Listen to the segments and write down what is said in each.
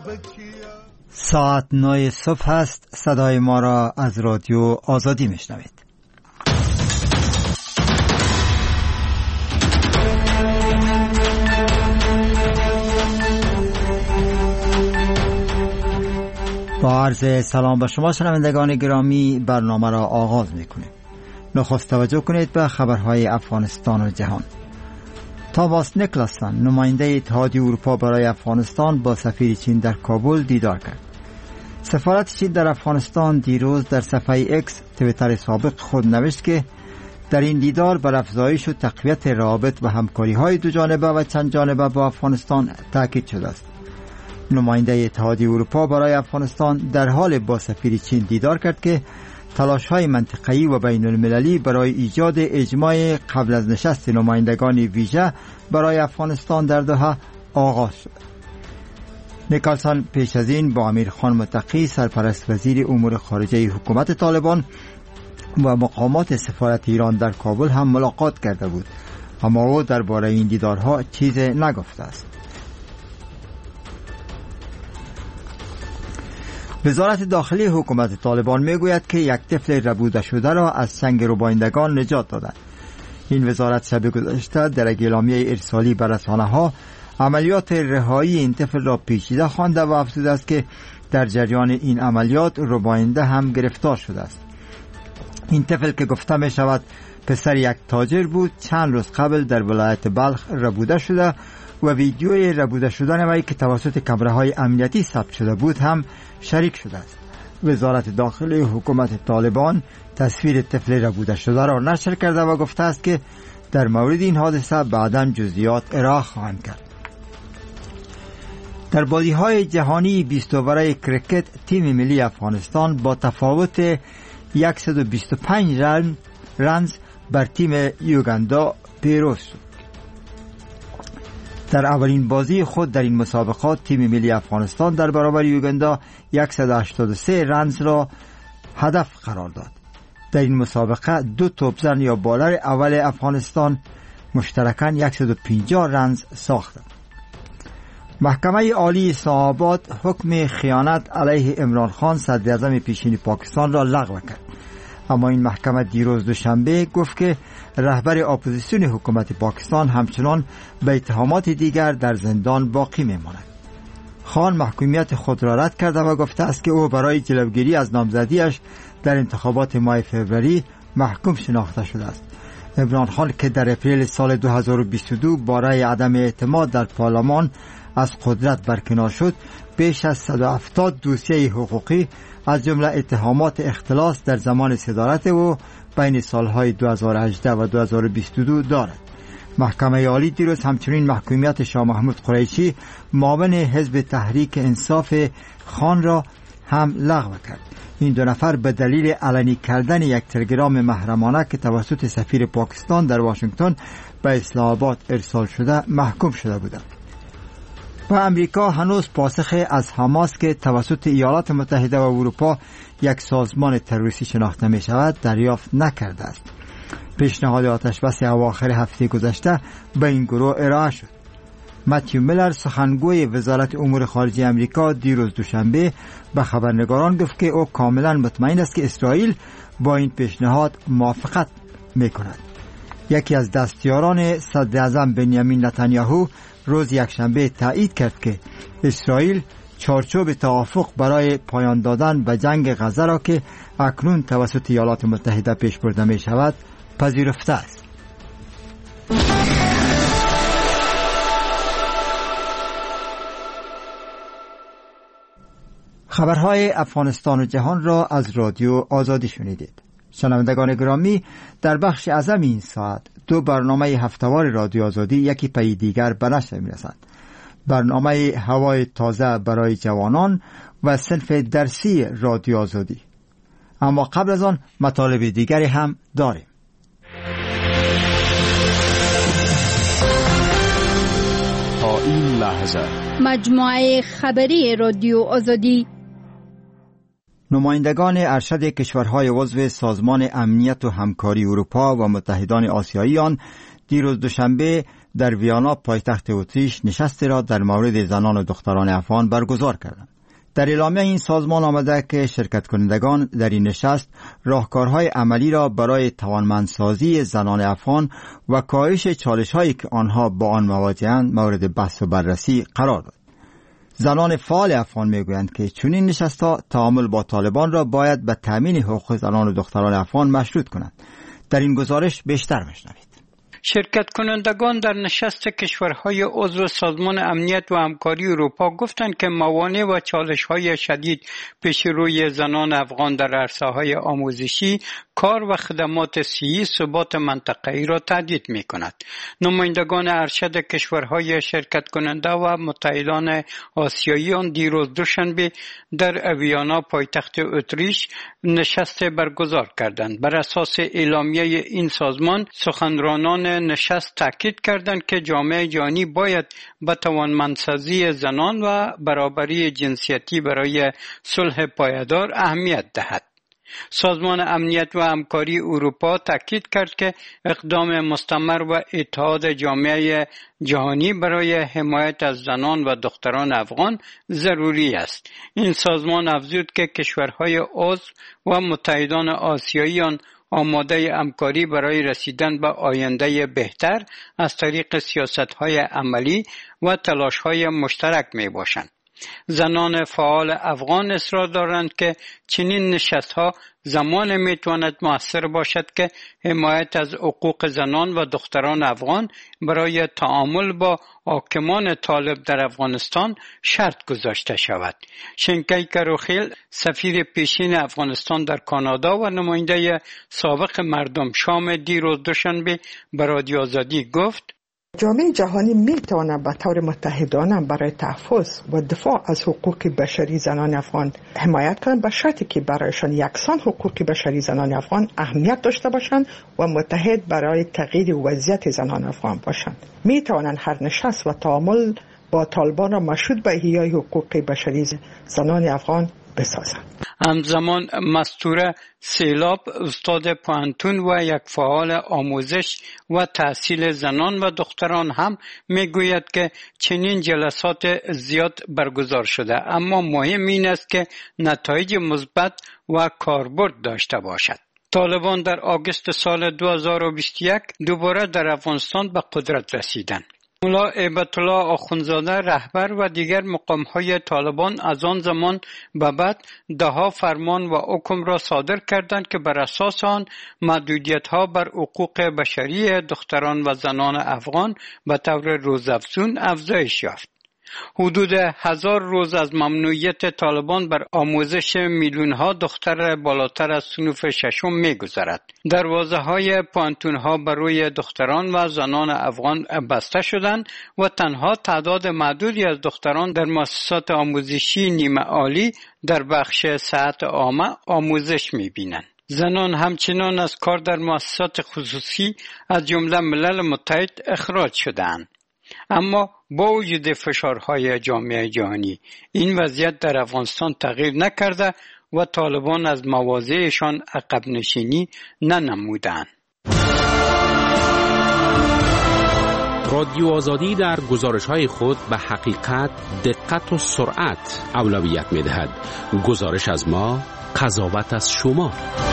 ساعت 9 صبح است. صدای ما را از رادیو آزادی میشنوید. با عرض سلام به شما شنوندگان گرامی، برنامه را آغاز میکنیم. نخست توجه کنید به خبرهای افغانستان و جهان. تاماس نیکلاسن، نماینده اتحادیه اروپا برای افغانستان، با سفیر چین در کابل دیدار کرد. سفارت چین در افغانستان دیروز در صفحه ایکس توییتر سابق خود نوشت که در این دیدار بر افزایش و تقویت روابط و همکاری‌های دو جانبه و چند جانبه با افغانستان تاکید شده است. نماینده اتحادیه اروپا برای افغانستان در حال با سفیر چین دیدار کرد که تلاش‌های منطقه‌ای و بین‌المللی برای ایجاد اجماع قبل از نشست نمایندگان ویژه برای افغانستان در دوحه آغاز شد. نیکلسن پیش از این با امیر خان متقی، سرپرست وزیر امور خارجه حکومت طالبان، و مقامات سفارت ایران در کابل هم ملاقات کرده بود، اما او درباره این دیدارها چیز نگفته است. وزارت داخلی حکومت طالبان میگوید که یک طفل ربوده شده را از چنگ ربایندگان نجات دادند. این وزارت شب گذشته در یک اعلامیه ارسالی به رسانه‌ها عملیات رهایی این طفل را پیچیده خوانده و افزوده است که در جریان این عملیات رباینده هم گرفتار شده است. این طفل که گفته می شود پسر یک تاجر بود، چند روز قبل در ولایت بلخ ربوده شده و ویدیوی ربوده شدن وی که توسط کامراهای امنیتی ثبت شده بود هم شریک شده است. وزارت داخلی حکومت طالبان تصویر طفل ربوده شده را نشر کرده و گفته است که در مورد این حادثه بعداً جزئیات ارائه خواهند کرد. در بازی‌های جهانی 20 اوره کرکت، تیم ملی افغانستان با تفاوت 125 رنز بر تیم یوگاندا پیروز شد. در اولین بازی خود در این مسابقات تیم ملی افغانستان در برابر یوگاندا 183 رنز را هدف قرار داد. در این مسابقه دو توپزن یا بالر اول افغانستان مشترکاً 150 رنز ساختند. محکمه عالی اسلام آباد حکم خیانت علیه عمران خان صدر اعظم پیشین پاکستان را لغو کرد، اما این محکمه دیروز دوشنبه گفت که رهبر اپوزیسیون حکومت پاکستان همچنان به اتهامات دیگر در زندان باقی میماند. خان محکومیت خود را رد کرده و گفته است که او برای جلوگیری از نامزدیش در انتخابات ماه فوریه محکوم شناخته شده است. عمران خان که در اپریل سال 2022 برای عدم اعتماد در پارلمان از قدرت برکنار شد، بیش از 170 دوسیه حقوقی از جمله اتهامات اختلاس در زمان صدارت او بین سالهای 2018 و 2022 دارد. محکمه عالی دیروز همچنین محکومیت شاه محمود قریشی معاون حزب تحریک انصاف خان را هم لغو کرد. این دو نفر به دلیل علنی کردن یک تلگرام محرمانه که توسط سفیر پاکستان در واشنگتن به اسلام آباد ارسال شده محکوم شده بودند. و امریکا هنوز پاسخ از حماس که توسط ایالات متحده و اروپا یک سازمان تروریستی شناخته می شود دریافت نکرده است. پیشنهاد آتشبس اواخر هفته گذشته به این گروه ارائه شد. متیو میلر، سخنگوی وزارت امور خارجه امریکا، دیروز دوشنبه به خبرنگاران گفت که او کاملا مطمئن است که اسرائیل با این پیشنهاد موافقت می کند. یکی از دستیاران صدر اعظم بنیامین نتانیاهو روز یکشنبه تایید کرد که اسرائیل چارچوب توافق برای پایان دادن به جنگ غزه را که اکنون توسط ایالات متحده پیش برده می شود پذیرفته است. خبرهای افغانستان و جهان را از رادیو آزادی شنیدید. شنوندگان گرامی، در بخش اعظم این ساعت دو برنامه هفتهوار رادیو آزادی یکی پی دیگر به نشر می‌رسند. برنامه هوای تازه برای جوانان و صنف درسی رادیو آزادی. اما قبل از آن مطالب دیگری هم داریم. تا این لحظه مجموعه خبری رادیو آزادی. نمایندگان ارشد کشورهای عضو سازمان امنیت و همکاری اروپا و متحدان آسیایی آن دیروز دوشنبه در ویانا پایتخت اتریش نشستی را در مورد زنان و دختران افغان برگزار کردند. در اعلامیه این سازمان آمده که شرکت کنندگان در این نشست راهکارهای عملی را برای توانمندسازی زنان افغان و کاهش چالش‌هایی که آنها با آن مواجه‌اند مورد بحث و بررسی قرار داد. زنان فعال افغان میگویند که چنین نشست‌ها تعامل با طالبان را باید به تامین حقوق زنان و دختران افغان مشروط کنند. در این گزارش بیشتر میشنوید. شرکت کنندگان در نشست کشورهای عضو سازمان امنیت و همکاری اروپا گفتند که موانع و چالش‌های شدید پیش روی زنان افغان در عرصه‌های آموزشی، کار و خدمات صحی ثبات منطقه‌ای را تهدید می‌کند. نمایندگان ارشد کشورهای شرکت کننده و متحدان آسیایی آن دیروز دوشنبه در ویانا پایتخت اتریش نشست برگزار کردند. بر اساس اعلامیه این سازمان سخنرانان نشست تاکید کردند که جامعه جهانی باید به توانمندسازی زنان و برابری جنسیتی برای صلح پایدار اهمیت دهد. سازمان امنیت و همکاری اروپا تاکید کرد که اقدام مستمر و اتحاد جامعه جهانی برای حمایت از زنان و دختران افغان ضروری است. این سازمان افزود که کشورهای عضو و متحدان آسیایی آن آماده همکاری برای رسیدن به آینده بهتر از طریق سیاست‌های عملی و تلاش‌های مشترک می‌باشند. زنان فعال افغان اصرار دارند که چنین نشست‌ها زمان میتواند مؤثر باشد که حمایت از حقوق زنان و دختران افغان برای تعامل با حاکمان طالب در افغانستان شرط گذاشته شود. شنکی کروخیل سفیر پیشین افغانستان در کانادا و نماینده سابق مردم شام دیروز دوشنبه به رادیو آزادی گفت: جامعه جهانی می تواند به طور متحدانه برای تحفظ و دفاع از حقوق بشری زنان افغان حمایت کنند، به شرطی که برایشان یکسان حقوق بشری زنان افغان اهمیت داشته باشند و متحد برای تغییر وضعیت زنان افغان باشند. می توانند هر نشست و تعامل با طالبان را مشروط به احیای حقوق بشری زنان افغان بسازند. همزمان مستوره سیلاب استاد پوهنتون و یک فعال آموزش و تحصیل زنان و دختران هم میگوید که چنین جلسات زیاد برگزار شده، اما مهم این است که نتایج مثبت و کاربرد داشته باشد. طالبان در آگوست سال 2021 دوباره در افغانستان به قدرت رسیدند. مولا هیبت‌الله آخوندزاده رهبر و دیگر مقام‌های طالبان از آن زمان به بعد ده‌ها فرمان و حکم را صادر کردند که بر اساس آن محدودیت‌ها بر حقوق بشری دختران و زنان افغان به طور روزافزون افزایش یافت. حدود 1000 روز از ممنوعیت طالبان بر آموزش میلیون‌ها دختر بالاتر از صنف ششم می‌گذرد. دروازه‌های پوهنتون‌ها بر روی دختران و زنان افغان بسته شدند و تنها تعداد محدودی از دختران در مؤسسات آموزشی نیمه عالی در بخش صحت عامه آموزش می‌بینند. زنان همچنان از کار در مؤسسات خصوصی از جمله ملل متحد اخراج شدند. اما با وجود فشارهای جامعه جهانی این وضعیت در افغانستان تغییر نکرده و طالبان از مواضعشان عقب نشینی ننمودند. رادیو آزادی در گزارش‌های خود به حقیقت، دقت و سرعت اولویت می‌دهد. گزارش از ما، قضاوت از شما.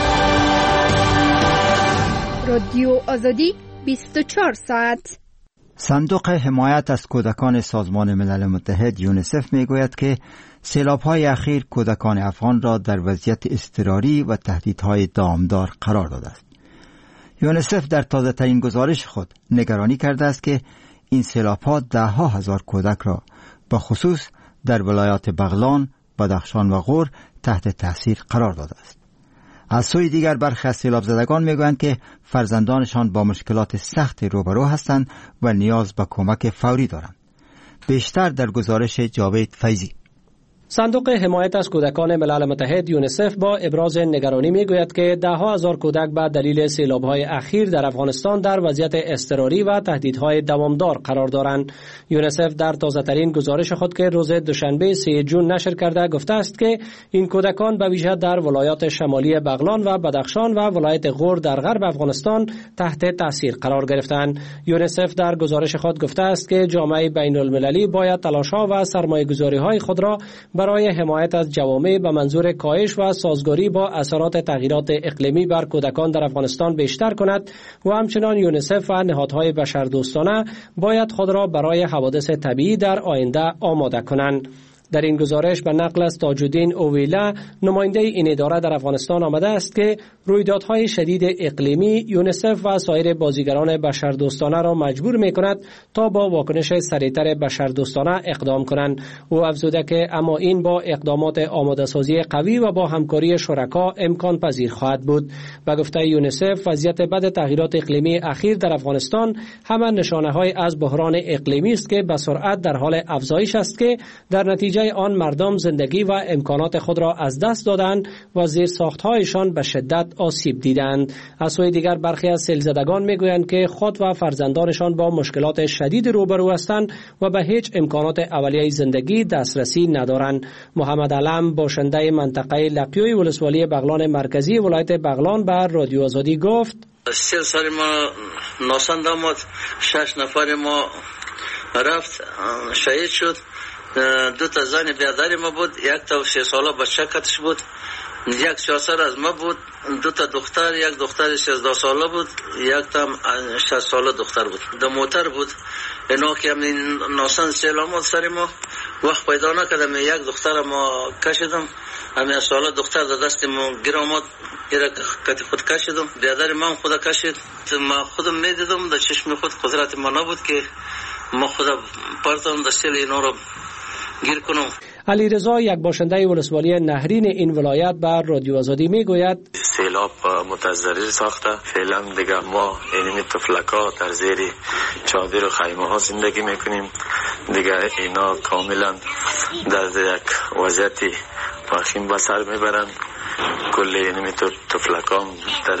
رادیو آزادی 24 ساعت. صندوق حمایت از کودکان سازمان ملل متحد یونیسف میگوید که سیلاب‌های اخیر کودکان افغان را در وضعیت اضطراری و تهدیدهای دامدار قرار داده است. یونیسف در تازه‌ترین گزارش خود نگرانی کرده است که این سیلاب‌ها ده‌ها هزار کودک را به خصوص در ولایات بغلان، بدخشان و غور تحت تاثیر قرار داده است. از سوی دیگر برخی از سیلاب زدگان میگویند که فرزندانشان با مشکلات سخت روبرو هستند و نیاز به کمک فوری دارند. بیشتر در گزارش جاوید فیضی. صندوق حمایت از کودکان ملل متحد یونیسف با ابراز نگرانی میگوید که ده‌ها هزار کودک به دلیل سیلاب‌های اخیر در افغانستان در وضعیت اضطراری و تهدیدهای دوامدار قرار دارند. یونیسف در تازه‌ترین گزارش خود که روز دوشنبه 3 جون نشر کرده گفته است که این کودکان به ویژه در ولایات شمالی بغلان و بدخشان و ولایت غور در غرب افغانستان تحت تاثیر قرار گرفتند. یونیسف در گزارش خود گفته است که جامعه بین‌المللی باید تلاش‌ها و سرمایه‌گذاری‌های خود را برای حمایت از جوامع به منظور کاهش و سازگاری با اثرات تغییرات اقلیمی بر کودکان در افغانستان بیشتر کند و همچنین یونیسف و نهادهای بشردوستانه باید خود را برای حوادث طبیعی در آینده آماده کنند. در این گزارش به نقل از تاج الدین اویلا نماینده این اداره در افغانستان آمده است که رویدادهای شدید اقلیمی یونیسف و سایر بازیگران بشردوستانه را مجبور می‌کند تا با واکنش سریعتر بشردوستانه اقدام کنند. او افزوده که اما این با اقدامات آماده‌سازی قوی و با همکاری شرکا امکان پذیر خواهد بود. به گفته یونیسف وضعیت بد تغییرات اقلیمی اخیر در افغانستان همه نشانه‌های از بحران اقلیمی است که به سرعت در حال افزایش است که در نتیجه آن مردم زندگی و امکانات خود را از دست دادند و زیرساخت‌هایشان به شدت آسیب دیدند. از سوی دیگر برخی از سیلزدگان میگویند که خود و فرزندانشان با مشکلات شدید روبرو هستند و به هیچ امکانات اولیه زندگی دسترسی ندارند. محمد علم باشنده منطقه لقیوی ولسوالی بغلان مرکزی ولایت بغلان به رادیو آزادی گفت: 3 سال ما ناسند آمد، 6 نفر ما رفت شهید شد. 2 تا زن بیادر ما بود، 1 تا 3 ساله بچه کتش بود، 1 چهارسال از ما بود، 2 تا دختر، 1 دختر 13 ساله بود، 1 تا 6 ساله دختر بود. در موتر بود. اینا که همین ناسن سیل آمد سر ما، وقت پیدا نکردم. 1 دختر ما کشیدم، همین ساله دختر در دست ما گیر آمد، ایره کتی خود کشیدم. بیادر من خود کشید. ما خودم میدیدم در چشم خود، قدرت ما نبود که ما خود پرتم در سیل اینا رو گیر کنم. علی رضا یک باشنده ولسوالی نهرین این ولایت بر رادیو آزادی میگوید: سیلاب متضرر ساخته. فعلا دیگه ما اینمی تفلکا در زیر چادر و خیمه ها زندگی میکنیم. دیگه اینا کاملا در یک وضعیت وخیم به سر میبرن. کل اینمی تفلکا در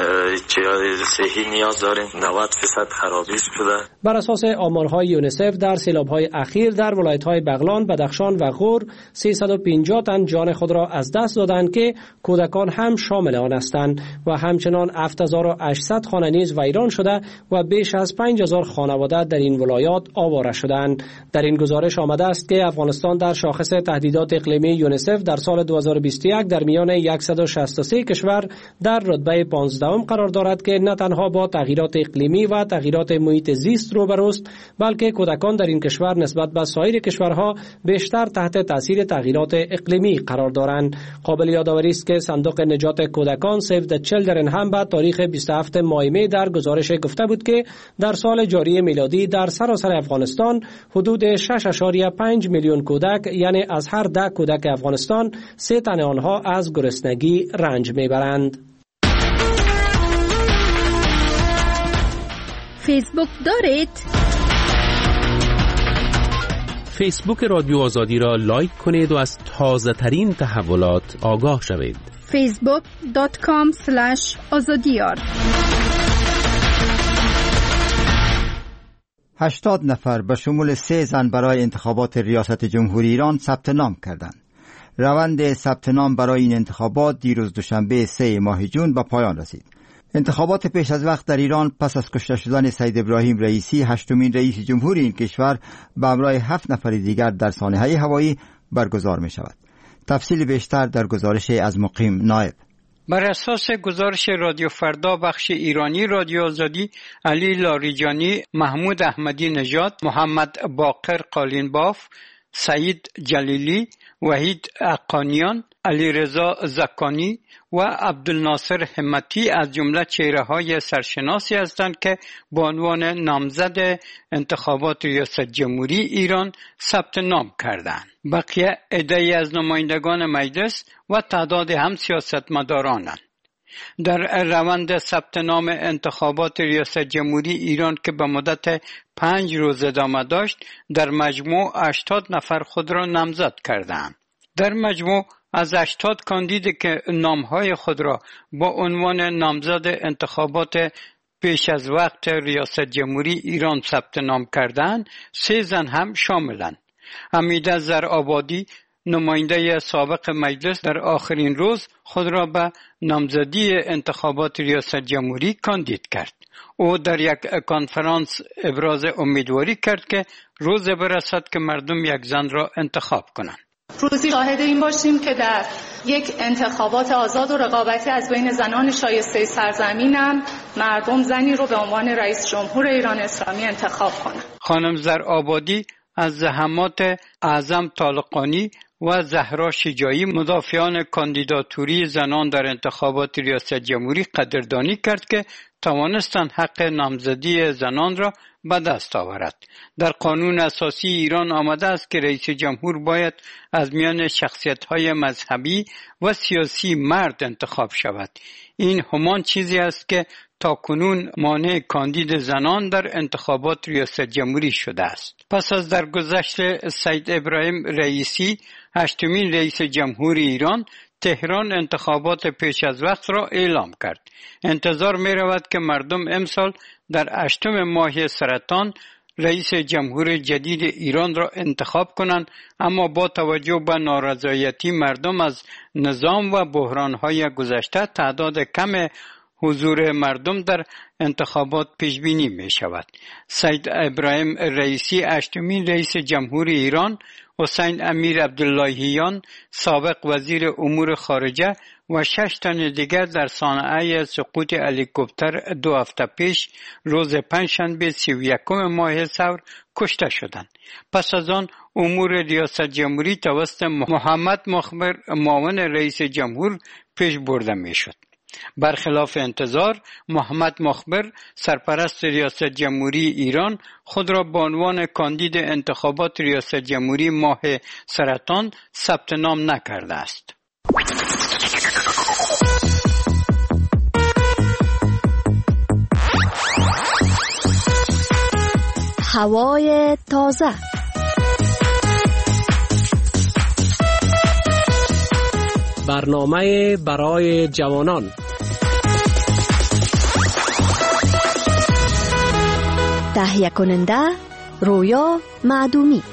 چیز صحی نیاز داریم. 90% خرابی شده. بر اساس آمارهای یونیسف در سیلاب‌های اخیر در ولایت‌های بغلان، بدخشان و غور 350 تن جان خود را از دست دادند که کودکان هم شامل آن هستند و همچنان 7800 خانه نیز ویران شده و بیش از 5000 خانواده در این ولایات آواره شدند. در این گزارش آمده است که افغانستان در شاخص تهدیدات اقلیمی یونیسف در سال 2021 در میان 163 کشور در رتبه 15ام قرار دارد که نه تنها با تغییرات اقلیمی و تغییرات محیط زیست روبروست، بلکه کودکان در این کشور نسبت به سایر کشورها بیشتر تحت تاثیر تغییرات اقلیمی قرار دارند. قابل یادآوری است که صندوق نجات کودکان سیو د چیلدرن هم به تاریخ 27 ماه می در گزارش گفته بود که در سال جاری میلادی در سراسر افغانستان حدود 6.5 میلیون کودک، یعنی از هر 10 کودک افغانستان 3 تن آنها از گرسنگی رنج میبرند. فیسبوک دارید؟ فیسبوک رادیو آزادی را لایک کنید و از تازه ترین تحولات آگاه شوید. facebook.com/azadiyar 80 نفر به شمول 3 زن برای انتخابات ریاست جمهوری ایران ثبت نام کردند. روند ثبت نام برای این انتخابات دیروز دوشنبه 3 ماه جون به پایان رسید. انتخابات پیش از وقت در ایران پس از کشته شدن سید ابراهیم رئیسی، 8مین رئیس جمهوری این کشور، به همراه 7 نفر دیگر در سانحه هوایی برگزار می شود. تفصیل بیشتر در گزارش از مقیم نایب. بر اساس گزارش رادیو فردا بخش ایرانی رادیو آزادی، علی لاریجانی، محمود احمدی نژاد، محمد باقر قالینباف، سعید جلیلی، وحید اقانیان، علیرضا زکانی و عبدالناصر همتی از جمله چهره‌های سرشناسی هستند که به عنوان نامزد انتخابات ریاست جمهوری ایران ثبت نام کردند. بقیه عده‌ای از نمایندگان مجلس و تعداد هم سیاستمدارانند. در روند ثبت نام انتخابات ریاست جمهوری ایران که به مدت 5 روز ادامه داشت، در مجموع 80 نفر خود را نامزد کردند. در مجموع از 80 کاندید که نامهای خود را با عنوان نامزد انتخابات پیش از وقت ریاست جمهوری ایران ثبت نام کردند، 3 زن هم شاملند. حمیده زرآبادی، نماینده سابق مجلس، در آخرین روز خود را به نامزدی انتخابات ریاست جمهوری کاندید کرد. او در یک کنفرانس ابراز امیدواری کرد که روز برسد که مردم یک زن را انتخاب کنند. روزی شاهد این باشیم که در یک انتخابات آزاد و رقابتی از بین زنان شایسته سرزمینم مردم زنی رو به عنوان رئیس جمهور ایران اسلامی انتخاب کنند. خانم زرآبادی از زحمات اعظم طالقانی و زهرا شجاعی، مدافعان کاندیداتوری زنان در انتخابات ریاست جمهوری، قدردانی کرد که توانستند حق نامزدی زنان را به دست آورد. در قانون اساسی ایران آمده است که رئیس جمهور باید از میان شخصیت‌های مذهبی و سیاسی مرد انتخاب شود. این همان چیزی است که تاکنون مانع کاندید زنان در انتخابات ریاست جمهوری شده است. پس از درگذشت سید ابراهیم رئیسی، 8مین رئیس جمهور ایران، تهران انتخابات پیش از وقت را اعلام کرد. انتظار می رود که مردم امسال در 8 ماه سرطان رئیس جمهور جدید ایران را انتخاب کنند، اما با توجه به نارضایتی مردم از نظام و بحران‌های گذشته، تعداد کم حضور مردم در انتخابات پیش بینی می شود. سید ابراهیم رئیسی، 8مین رئیس جمهور ایران، حسین امیر عبداللهیان، سابق وزیر امور خارجه و 6 تن دیگر در صحنه سقوط هلیکوپتر 2 هفته پیش روز پنجشنبه 31 ماه ثور کشته شدند. پس از آن امور ریاست جمهوری توسط محمد مخبر، معاون رئیس جمهور، پیش برده می شد. برخلاف انتظار، محمد مخبر، سرپرست ریاست جمهوری ایران، خود را به عنوان کاندید انتخابات ریاست جمهوری ماه سرطان ثبت نام نکرده است. هوای تازه. برنامه برای جوانان. تهیه کننده رویا معدومی.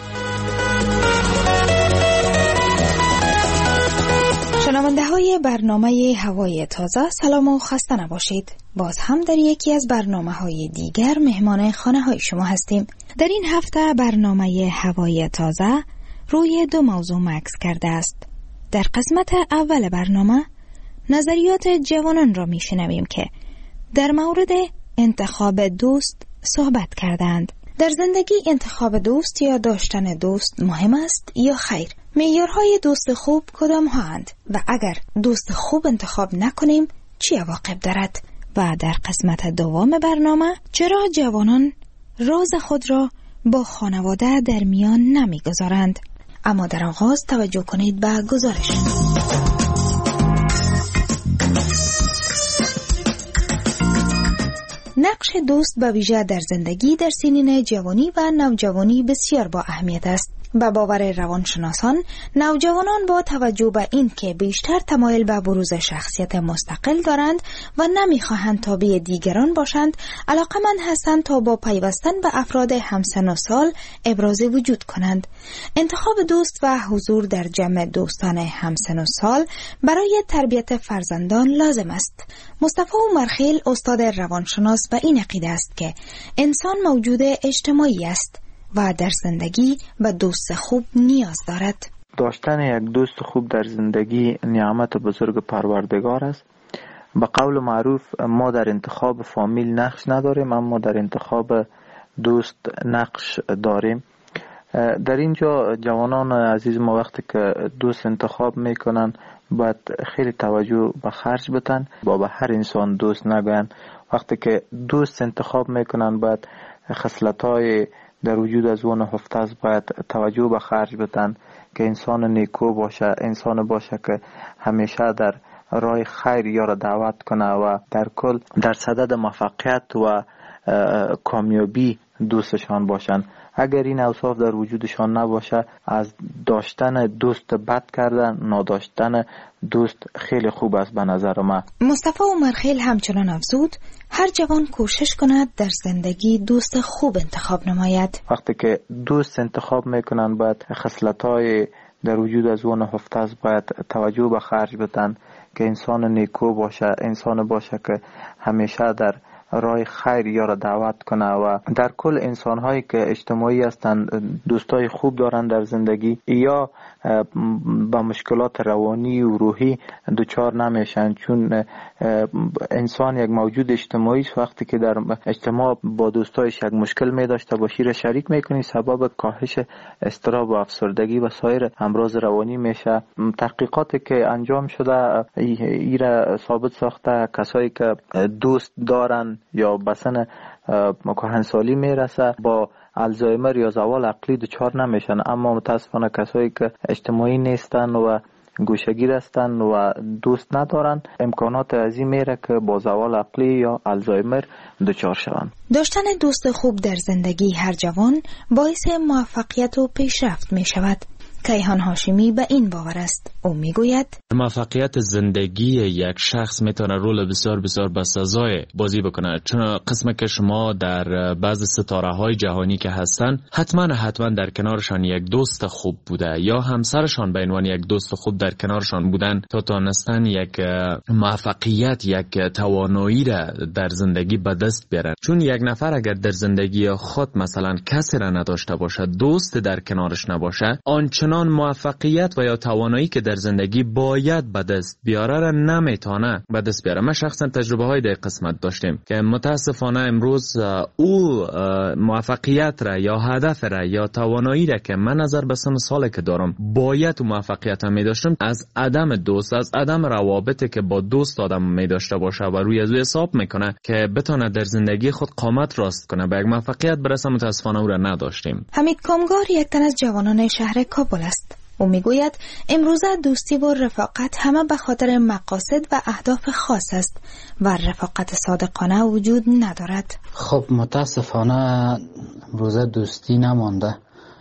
شنونده های برنامه هوای تازه، سلام و خسته نباشید. باز هم در یکی از برنامه های دیگر مهمان خانه های شما هستیم. در این هفته برنامه هوای تازه روی 2 موضوع مکث کرده است. در قسمت اول برنامه نظریات جوانان را میشنویم که در مورد انتخاب دوست صحبت کردند. در زندگی انتخاب دوست یا داشتن دوست مهم است یا خیر؟ معیارهای دوست خوب کدام هستند و اگر دوست خوب انتخاب نکنیم چه عواقب دارد؟ و در قسمت دوم برنامه چرا جوانان راز خود را با خانواده در میان نمیگذارند؟ اما در آغاز توجه کنید به گزارش. نقش دوست به ویژه در زندگی در سنین جوانی و نوجوانی بسیار با اهمیت است. به باور روانشناسان، نوجوانان با توجه به این که بیشتر تمایل به بروز شخصیت مستقل دارند و نمیخواهند تابع دیگران باشند، علاقمند هستند تا با پیوستن به افراد همسن و سال ابراز وجود کنند. انتخاب دوست و حضور در جمع دوستان همسن و سال برای تربیت فرزندان لازم است. مصطفی عمرخیل، استاد روانشناس، به این عقیده است که انسان موجود اجتماعی است و در زندگی به دوست خوب نیاز دارد. داشتن یک دوست خوب در زندگی نعمت بزرگ پروردگار است. به قول معروف ما در انتخاب فامیل نقش نداریم، اما در انتخاب دوست نقش داریم. در اینجا جوانان عزیز ما وقتی که دوست انتخاب میکنن باید خیلی توجه به خرج بتن، با به هر انسان دوست نگوین. وقتی که دوست انتخاب میکنن باید خصلت‌های در وجود از اون هفته است، باید توجه به خرج بتن که انسان نیکو باشه، انسان باشه که همیشه در راه خیر یارو دعوت کنه و در کل در صدد موفقیت و کامیابی دوستشان باشند. اگر این اوصاف در وجودشان نباشه، از داشتن دوست بد کردن نداشتن دوست خیلی خوب است به نظر من. مصطفی عمرخیل همچنان افزود هر جوان کوشش کند در زندگی دوست خوب انتخاب نماید. وقتی که دوست انتخاب میکنن باید خصلت‌های در وجود از اون نهفته است باید توجه به خرج بدن که انسان نیکو باشه، انسان باشه که همیشه در راه خیر یارا دعوت کنه و در کل انسان‌هایی که اجتماعی هستند دوستای خوب دارن در زندگی یا با مشکلات روانی و روحی دچار نمیشن، چون انسان یک موجود اجتماعی است. وقتی که در اجتماع با دوستایش یک مشکل می داشته باشی را شریک میکنی، سبب کاهش اضطراب و افسردگی و سایر امراض روانی میشه. تحقیقاتی که انجام شده ایرا ثابت ساخته کسایی که دوست دارن یا بسن کهنسالی میرسه با الزایمر یا زوال عقلی دچار نمیشن، اما متاسفانه کسایی که اجتماعی نیستن و گوشه‌گیر هستن و دوست ندارن امکانات عظیم میره که با زوال عقلی یا الزایمر دچار شوند. داشتن دوست خوب در زندگی هر جوان باعث موفقیت و پیشرفت می شود. کیهان هاشمی به این باور است. او میگوید موفقیت زندگی یک شخص میتونه رول بسیار بسیار بسزای بازی بکنه، چون قسم که شما در بعض ستاره های جهانی که هستن حتما در کنارشان یک دوست خوب بوده یا همسرشان به عنوان یک دوست خوب در کنارشان بودن تا تونستن یک موفقیت، یک توانایی را در زندگی به دست بیارن. چون یک نفر اگر در زندگی خود مثلا کسی را نداشته باشه، دوست در کنارش نباشه، آنچنان موفقیت و یا توانایی که در زندگی باید به دست بیاره را نمیتونه به دست بیاره. ما شخصا تجربه های در قسمت داشتیم که متاسفانه امروز او موفقیت را یا هدف را یا توانایی را که من نظر به سن سالی که دارم باید موفقیت می داشتم، از عدم دوست، از عدم روابطی که با دوست آدم می داشته باشه و روی از او حساب میکنه که بتونه در زندگی خود قامت راست کنه به یک موفقیت برسه، متاسفانه او را نداشتیم. حمید کامگار یک تن از جوانان شهر کابل است. او میگوید امروزه دوستی و رفاقت همه به خاطر مقاصد و اهداف خاص است و رفاقت صادقانه وجود ندارد. خب متاسفانه امروزه دوستی نمانده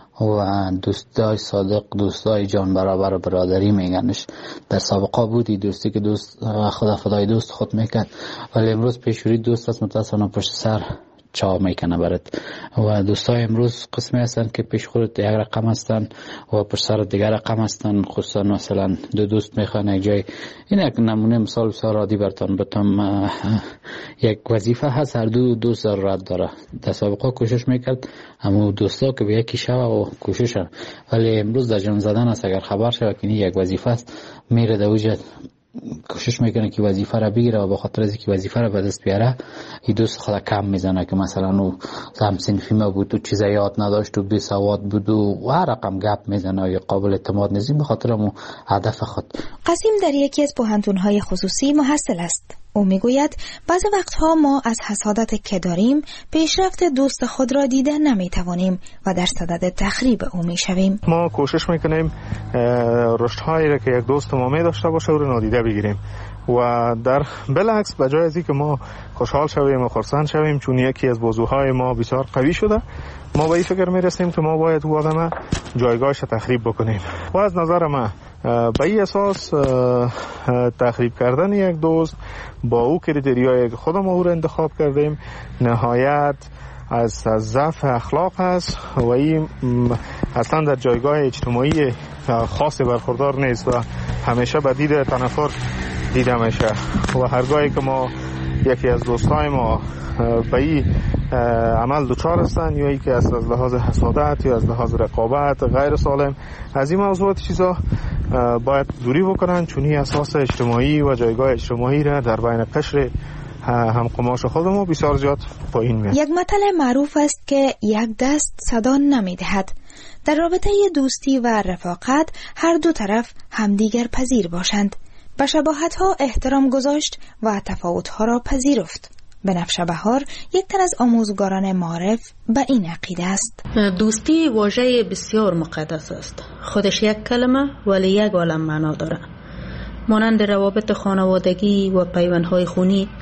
و دوستای صادق، دوستای جان برابر برادری میگنش. در سابقه بودی دوستی که دوست خدا فدای دوست خود میکرد، ولی امروز پیشوری دوست است متاسفانه پشت سر چا میکنه برات. و دوستای امروز قسمی هستن که پیش خودت یک رقم هستن و پشت سر دیگر رقم هستن. خصوصا مثلا دو دوست میخوان یک جای، این یک نمونه مثال بسیار عادی براتون بتم. یک وظیفه هست، هر دو دوست ضرورت داره. در سابقه کوشش میکرد اما دوستا که به یکی شوه و کوششن، ولی امروز در جان زدن است. اگر خبر شوه که یک وظیفه است میره در وجود کوشش میکنه که وظیفه را بگیره و به خاطر از اینکه وظیفه را به دست بیاره این دوست خود کم میزنه که مثلا او هم صنفی ما بود و چیزا یاد نداشت و بی سواد بود و هر رقم گپ میزنه یا قابل اعتماد نیست به خاطر مو هدف خود. قاسم در یکی از پوهنتون‌های خصوصی محصل است. او میگوید بعضی وقتها ما از حسادت که داریم پیشرفت دوست خود را دیده نمیتوانیم و در صدد تخریب او میشویم. ما کوشش میکنیم رشدهایی را که یک دوست ما می داشته باشه او را نادیده بگیریم و در بالعکس به جای از اینکه ما خوشحال شویم و خرسند شویم چون یکی از بازوهای ما بسیار قوی شده، ما به این فکر میرسیم که ما باید او آدم جایگاهش تخریب بکنیم و از نظر من به این اساس تخریب کردن یک دوست با او کریتریایی که خودم او را انتخاب کردیم نهایت از ضعف اخلاق است و این اصلا در جایگاه اجتماعی خاصی برخوردار نیست و همیشه به دید تنفر دیده میشه و هرگاهی که ما یکی از دوستای ما به این عمل دچار هستند یا که از لحاظ حسادت یا از لحاظ رقابت غیر سالم از این موضوعات چیزا باید دوری بکنن، چون این اساس اجتماعی و جایگاه اجتماعی را در بین قشر همقماش خودمون بسیار زیاد پایین میاد. یک مثل معروف است که یک دست صدا نمیدهد. در رابطه دوستی و رفاقت هر دو طرف همدیگر پذیر باشند، به شباهت‌ها احترام گذاشت و تفاوت‌ها را پذیرفت. بنفشه بهار یک تن از آموزگاران معارف به این عقیده است. دوستی واژه بسیار مقدس است. خودش یک کلمه ولی یک عالم معنا داره. مانند روابط خانوادگی و پیوندهای خونی،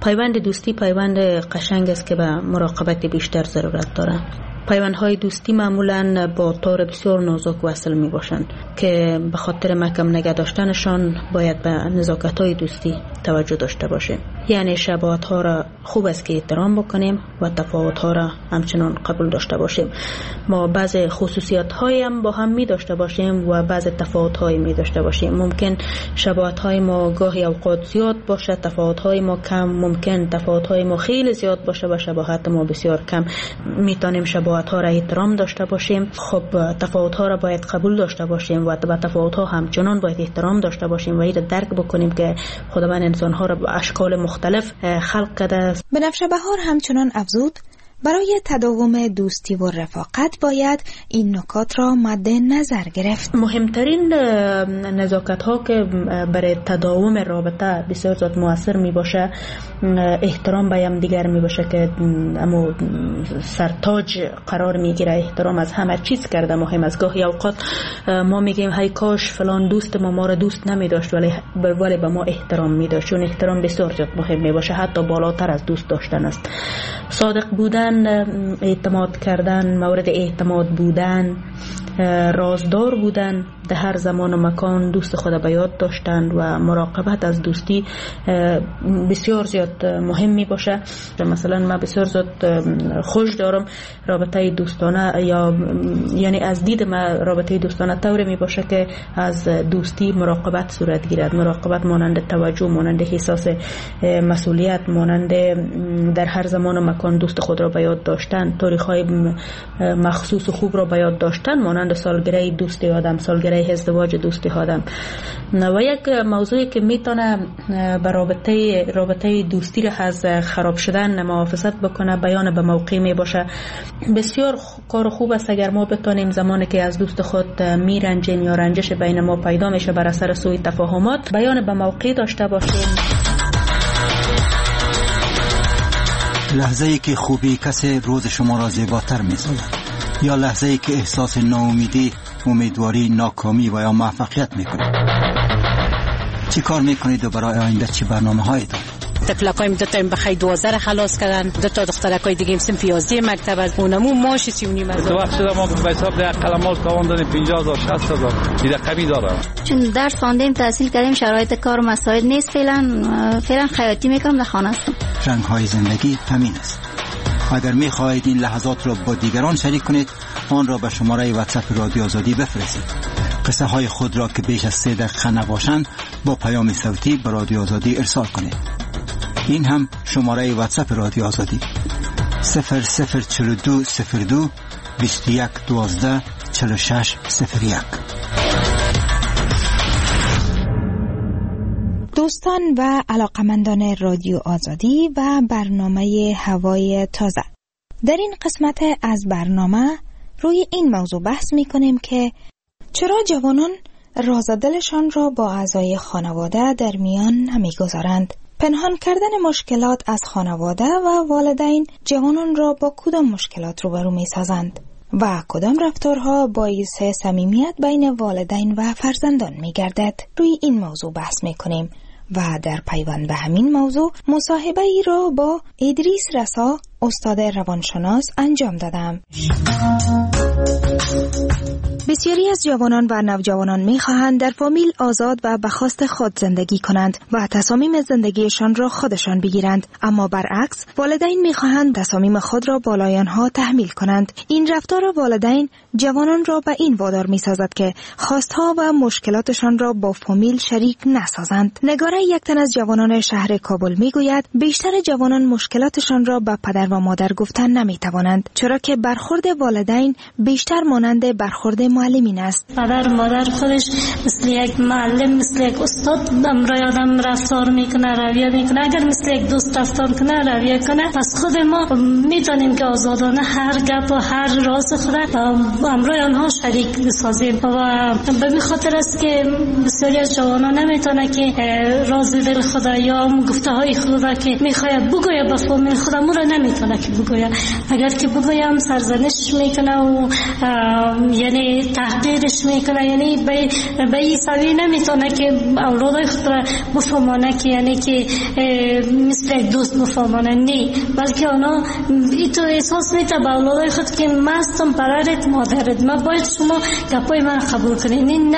پیوند دوستی پیوند قشنگ است که به مراقبت بیشتر ضرورت داره. پیوندهای دوستی معمولاً با طور بسیار نازک وصل می باشند که به خاطر محکم نگه داشتنشان باید به نزاکت‌های دوستی توجه داشته باشیم. یعنی شباهت‌ها را خوب است که احترام بکنیم و تفاوت‌ها را همچنان قبول داشته باشیم. ما بعض خصوصیت‌هایی هم با هم می داشته باشیم و بعض تفاوت‌هایی می داشته باشیم. ممکن شباهت‌های ما گاهی اوقات زیاد باشه، تفاوت‌های ما کم. ممکن تفاوت‌های ما خیلی زیاد باشه و شباهت ما بسیار کم. می‌تونیم شباهت‌ها را احترام داشته باشیم. خب تفاوت‌ها را باید قبول داشته باشیم و به تفاوت‌ها همچنان باید احترام داشته باشیم و این را درک بکنیم که خداوند انسان‌ها را به اشکال مختلف خلق کرده است. بنفشه بهار همچنان افزود برای تداوم دوستی و رفاقت باید این نکات را مد نظر گرفت. مهمترین نزاکت ها که برای تداوم رابطه بسیار زیاد مؤثر می باشه احترام به هم دیگر می باشه که اما سرتاج قرار می گیره. احترام از همه چیز کرده مهم است. گاهی اوقات ما میگیم های کاش فلان دوست ما را دوست نمی داشت ولی به ما احترام می داشت. چون احترام بسیار زیاد مهم می باشه، حتی بالاتر از دوست داشتن است. صادق بودن، اعتماد کردن، مورد اعتماد بودن، رازدار بودن، در هر زمان و مکان دوست خود به یاد داشتن و مراقبت از دوستی بسیار زیاد مهم می باشه. مثلا من بسیار زیاد خوش دارم رابطه دوستانه یعنی از دید من رابطه دوستانه طوری می باشه که از دوستی مراقبت صورت گیرد. مراقبت مانند توجه، مانند احساس مسئولیت، مانند در هر زمان و مکان دوست خود را به یاد داشتن، تاریخ‌های مخصوص و خوب را به یاد داشتن، مانند سالگره دوستی آدم، سالگره ازدواج دوستی آدم. و یک موضوعی که میتونه به رابطه دوستی را از خراب شدن محافظت بکنه بیان به موقع می باشه. بسیار کار خوب است اگر ما بتونیم زمانی که از دوست خود میرنجیم یا رنجش بین ما پیدا میشه بر اثر سوء تفاهمات بیان به موقع داشته باشیم. لحظه‌ای که خوبی کسی روز شما را زیباتر می‌سازد یا لحظه‌ای که احساس ناامیدی، امیدواری، ناکامی و یا موفقیت می‌کنید. چی کار می‌کنید و برای آینده چه برنامه‌هایی دارید؟ تفلکایم دو تا بخیر 12 خلاص کردن، دو تا دخترکای دیگه صنف 11 مکتب از اونمو ماش 39 از تو وقت شده ما به حساب ده قلمال کاوان دادیم 50000 60000 دیگه قبی داره. چون درس خواندیم تحصیل کردیم شرایط کار مساعد نیست. فعلا خیاطی میکنم در خانه هستم. رنگ‌های زندگی همین است. اگر می‌خواهید این لحظات را با دیگران شریک کنید آن را به شماره واتساپ رادیو آزادی بفرستید. قصه های خود را که بیش از 3 دقیقه نباشند با پیام صوتی به رادیو آزادی ارسال کنید. این هم شماره واتساپ رادیو آزادی 004202 21 12 46 01. دوستان و علاقمندان رادیو آزادی و برنامه هوای تازه، در این قسمت از برنامه روی این موضوع بحث می کنیم که چرا جوانان راز دلشان را با اعضای خانواده در میان نمی گذارند. پنهان کردن مشکلات از خانواده و والدین جوانان را با کدام مشکلات روبرو می سازند و کدام رفتارها باعث صمیمیت بین والدین و فرزندان می گردد. روی این موضوع بحث می کنیم و در پیوند به همین موضوع مصاحبه ای را با ادریس رسا استاد روانشناس انجام دادم. بسیاری از جوانان و نوجوانان می‌خواهند در فامیل آزاد و به خواست خود زندگی کنند و تصامیم زندگیشان را خودشان بگیرند، اما برعکس والدین می‌خواهند تصامیم خود را بالای آنها تحمیل کنند. این رفتار والدین جوانان را به این وادار می‌سازد که خواستها و مشکلاتشان را با فامیل شریک نسازند. نگاره یک تن از جوانان شهر کابل می‌گوید بیشتر جوانان مشکلاتشان را به پدر و مادر گفتن نمی‌توانند، چرا که برخورد والدین بیشتر مانند برخورد معلمین است. پدر و مادر خودش مثل یک معلم، مثل یک استاد برای آدم رفتار میکنه، رویه میکنه. اگر مثل یک دوست رفتار کنه، رویه کنه، پس خود ما میتونیم که آزادانه هر گپ و هر راز خود برای آنها شریک بسازیم. و به این خاطر است که بسیاری از جوانان نمیتونه که راز دل خود یا گفته های خود که میخواید بگوید به فامیل خود را نمیتونه که بگوید. اگر که بگویم سرزنش میکنه و یعنی تحقیرش میکنه، یعنی به این سوی نمیتونه که اولادای خود را بفهمانه که یعنی که مثل یک دوست بفهمانه، نه، بلکه اونا این تو احساس میته به اولادای خود که مستم پدرت مادرت، ما باید شما گپای من قبول کنین،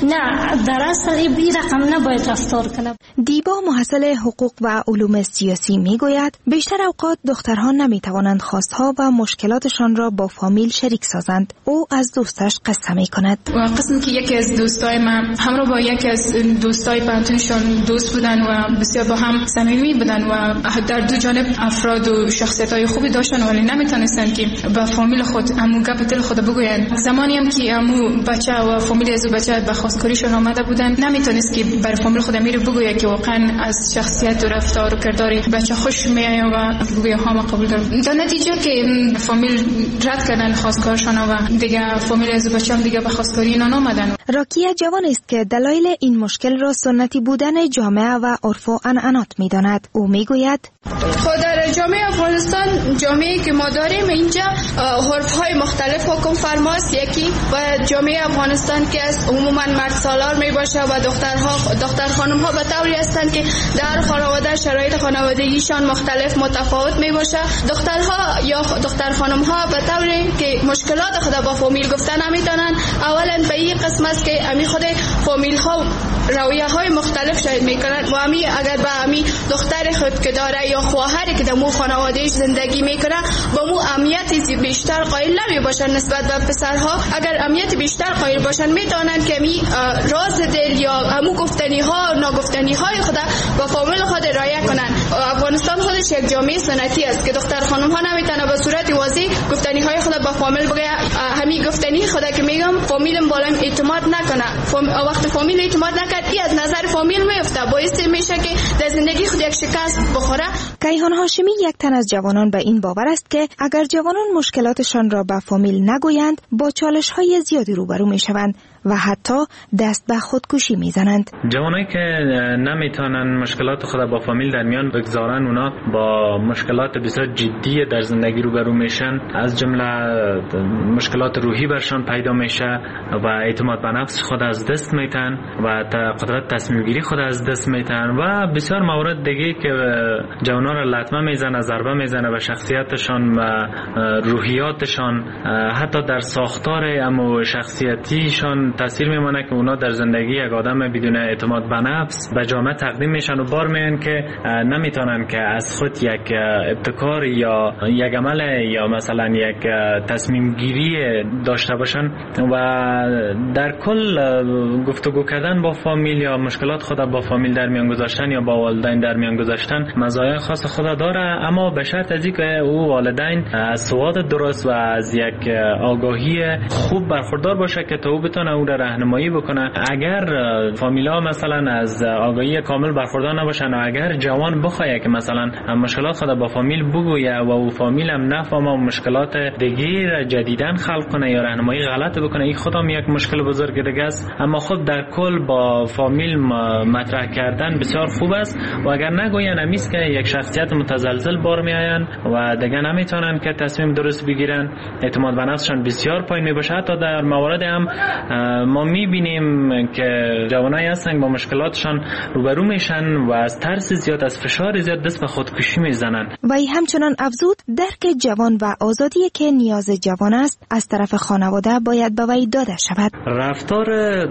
نه در اصل این رقم نباید رفتار کنه. دیبا محصل حقوق و علوم سیاسی میگوید بیشتر اوقات دخترها نمیتوانند خواستها و مشکلاتشان را با فامیل شریک سازند. او از دوستش قصه میکند. قسم که یکی از دوستای من همراه با یکی از دوستای پانتونشون دوست بودن و بسیار با هم صمیمی بودن و در دو جانب افراد و شخصیت‌های خوبی داشتن، ولی نمیتونستن که با فامیل خود امو گپ دل خود بگوین. زمانی هم که امو بچه و فامیل از بچه به خواستگاریشون آمده بودن، نمیتونست که بر فامیل خود امیر بگوید که واقعا از شخصیت و رفتار و کردار بچه خوش میآید و بگوید ها ما قبول دارم. در نتیجه که فامیل رد کردن خواستگارشون و دیگه فامیل از بچه هم دیگه به خواستگاری اینا نامدن. راکیه جوان است که دلایل این مشکل را سنتی بودن جامعه و عرف و عنعنات می‌داند. او میگوید خود در جامعه افغانستان، جامعه‌ای که ما داریم اینجا عرف‌های مختلف حکم فرماست. یکی و جامعه افغانستان که از عموما مرد سالار میباشه و دختر خانم‌ها به طوری هستند که در خانواده شرایط خانوادگیشان مختلف متفاوت میباشه. دخترها یا دختر خانم‌ها به طوری که مشکلات خود با فامیل گفتن نمیتونن. اولا به این قسم است که امی خود فامیل‌ها رویه‌های مختلف شاید میکنن و امی اگر به امی دختر خود که داره یا خواهری که در مو خانوادهش زندگی میکنه با مو اهمیت بیشتر قائل نمیباشن نسبت به پسرها. اگر اهمیت بیشتر قائل باشن میتونن که امی راز دل یا همو گفتنی ها ناگفتنی های خود با فامیل خود رعایت کنن. افغانستان خودش یک جامعه سنتی است که دختر خانم ها نمیتونه به صورت واضح گفتنی های خود با فامیل بگه. همین گفتنی خود که میگم فامیلم بالا اعتماد نکنه. وقت فامیل اعتماد نکرد ای از نظر فامیل میفته، باعث میشه که در زندگی خود یک شکست بخوره. کیهان هاشمی یک تن از جوانان به این باور است که اگر جوانان مشکلاتشان را به فامیل نگویند با چالش‌های زیادی روبرو میشوند و حتی دست به خودکشی میزنند. جوانایی که نمیتونن مشکلات خود با فامیل در میان بگذارن، اونا با مشکلات بسیار جدی در زندگی روبرو میشن، از جمله مشکلات روحی برشان پیدا میشه و اعتماد به نفس خود از دست میتن و قدرت تصمیم گیری خود از دست میتن و بسیار موارد دیگه که جوانا را لطمه میزنه، ضربه میزنه به شخصیتشان و روحیاتشان، حتی در ساختار اما شخصیتیشان تاثیر میمونه که اونا در زندگی یک آدم بدون اعتماد به نفس به جامعه تقدیم میشن و بار میان که نمیتونن که از خود یک ابتکار یا یک عمل یا مثلا یک تصمیم گیری داشته باشن و در کل گفتگو کردن با فامیل یا مشکلات خود با فامیل در میان گذاشتن یا با والدین در میان گذاشتن مزایای خاص خود داره، اما به شرط از اینکه او والدین از سواد درست و از یک آگاهی خوب برخوردار باشه که تا او بتونه او را راهنمایی بکنه. اگر فامیلا مثلا از آگاهی کامل برخوردار نباشن و اگر جوان بخواد که مثلا مشکلات خود با فامیل بگویه و او فامیل هم نفهمه و مشکلات دیگه جدیدن خلق کنه یا راهنمایی غلط بکنه، این خودم یک مشکل بزرگ دیگه است. اما خود در کل با فامیل مطرح کردن بسیار خوب است و اگر نگوین امیست که یک شخصیت متزلزل بار میآین و دیگه نمیتونن که تصمیم درست بگیرن، اعتماد به نفسشان بسیار پایین میباشه. حتی در موارد هم ما میبینیم که جوانایی هستن با مشکلاتشان روبرو میشن و از ترس زیاد، از فشار زیاد دست به خودکشی میزنن. و همچنان افزود درک جوان و آزادی که نیاز جوان است از طرف خانواده باید به وی داده شود. رفتار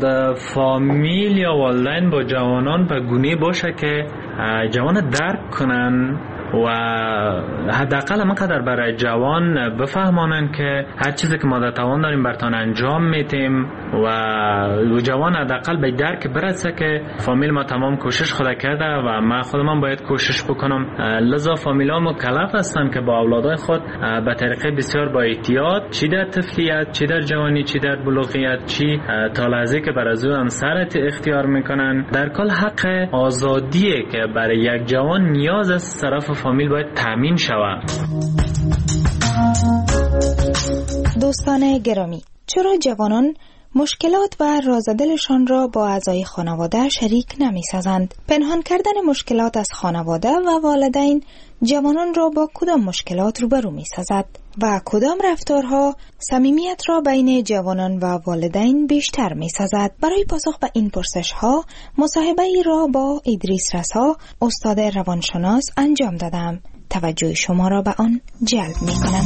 فامیل یا والدین با جوانان به گونه باشه که جوان درک کنن و حداقل همانقدر برای جوان بفهمانن که هر چیزی که ما در توان داریم برتان انجام میتیم و جوان حداقل به درک برسه که فامیل ما تمام کوشش خود کرده و من خودم باید کوشش بکنم. لذا فامیل ها مکلف هستن که با اولادای خود به طریقه بسیار با احتیاط، چی در طفلیت، چی در جوانی، چی در بلوغیت، چی تا لحظه که برای او همسرت اختیار میکنن، در کل حق آزادیه که برای یک جوان نیاز از طرف فامیل باید تامین شود. دوستان گرامی، چرا جوانان مشکلات و رازدلشان را با اعضای خانواده شریک نمی سازند؟ پنهان کردن مشکلات از خانواده و والدین جوانان را با کدام مشکلات روبرو می سازد؟ و کدام رفتارها صمیمیت را بین جوانان و والدین بیشتر می سازد؟ برای پاسخ به این پرسش ها مصاحبه ای را با ادریس رسا استاد روانشناس انجام دادم. توجه شما را به آن جلب می کنم.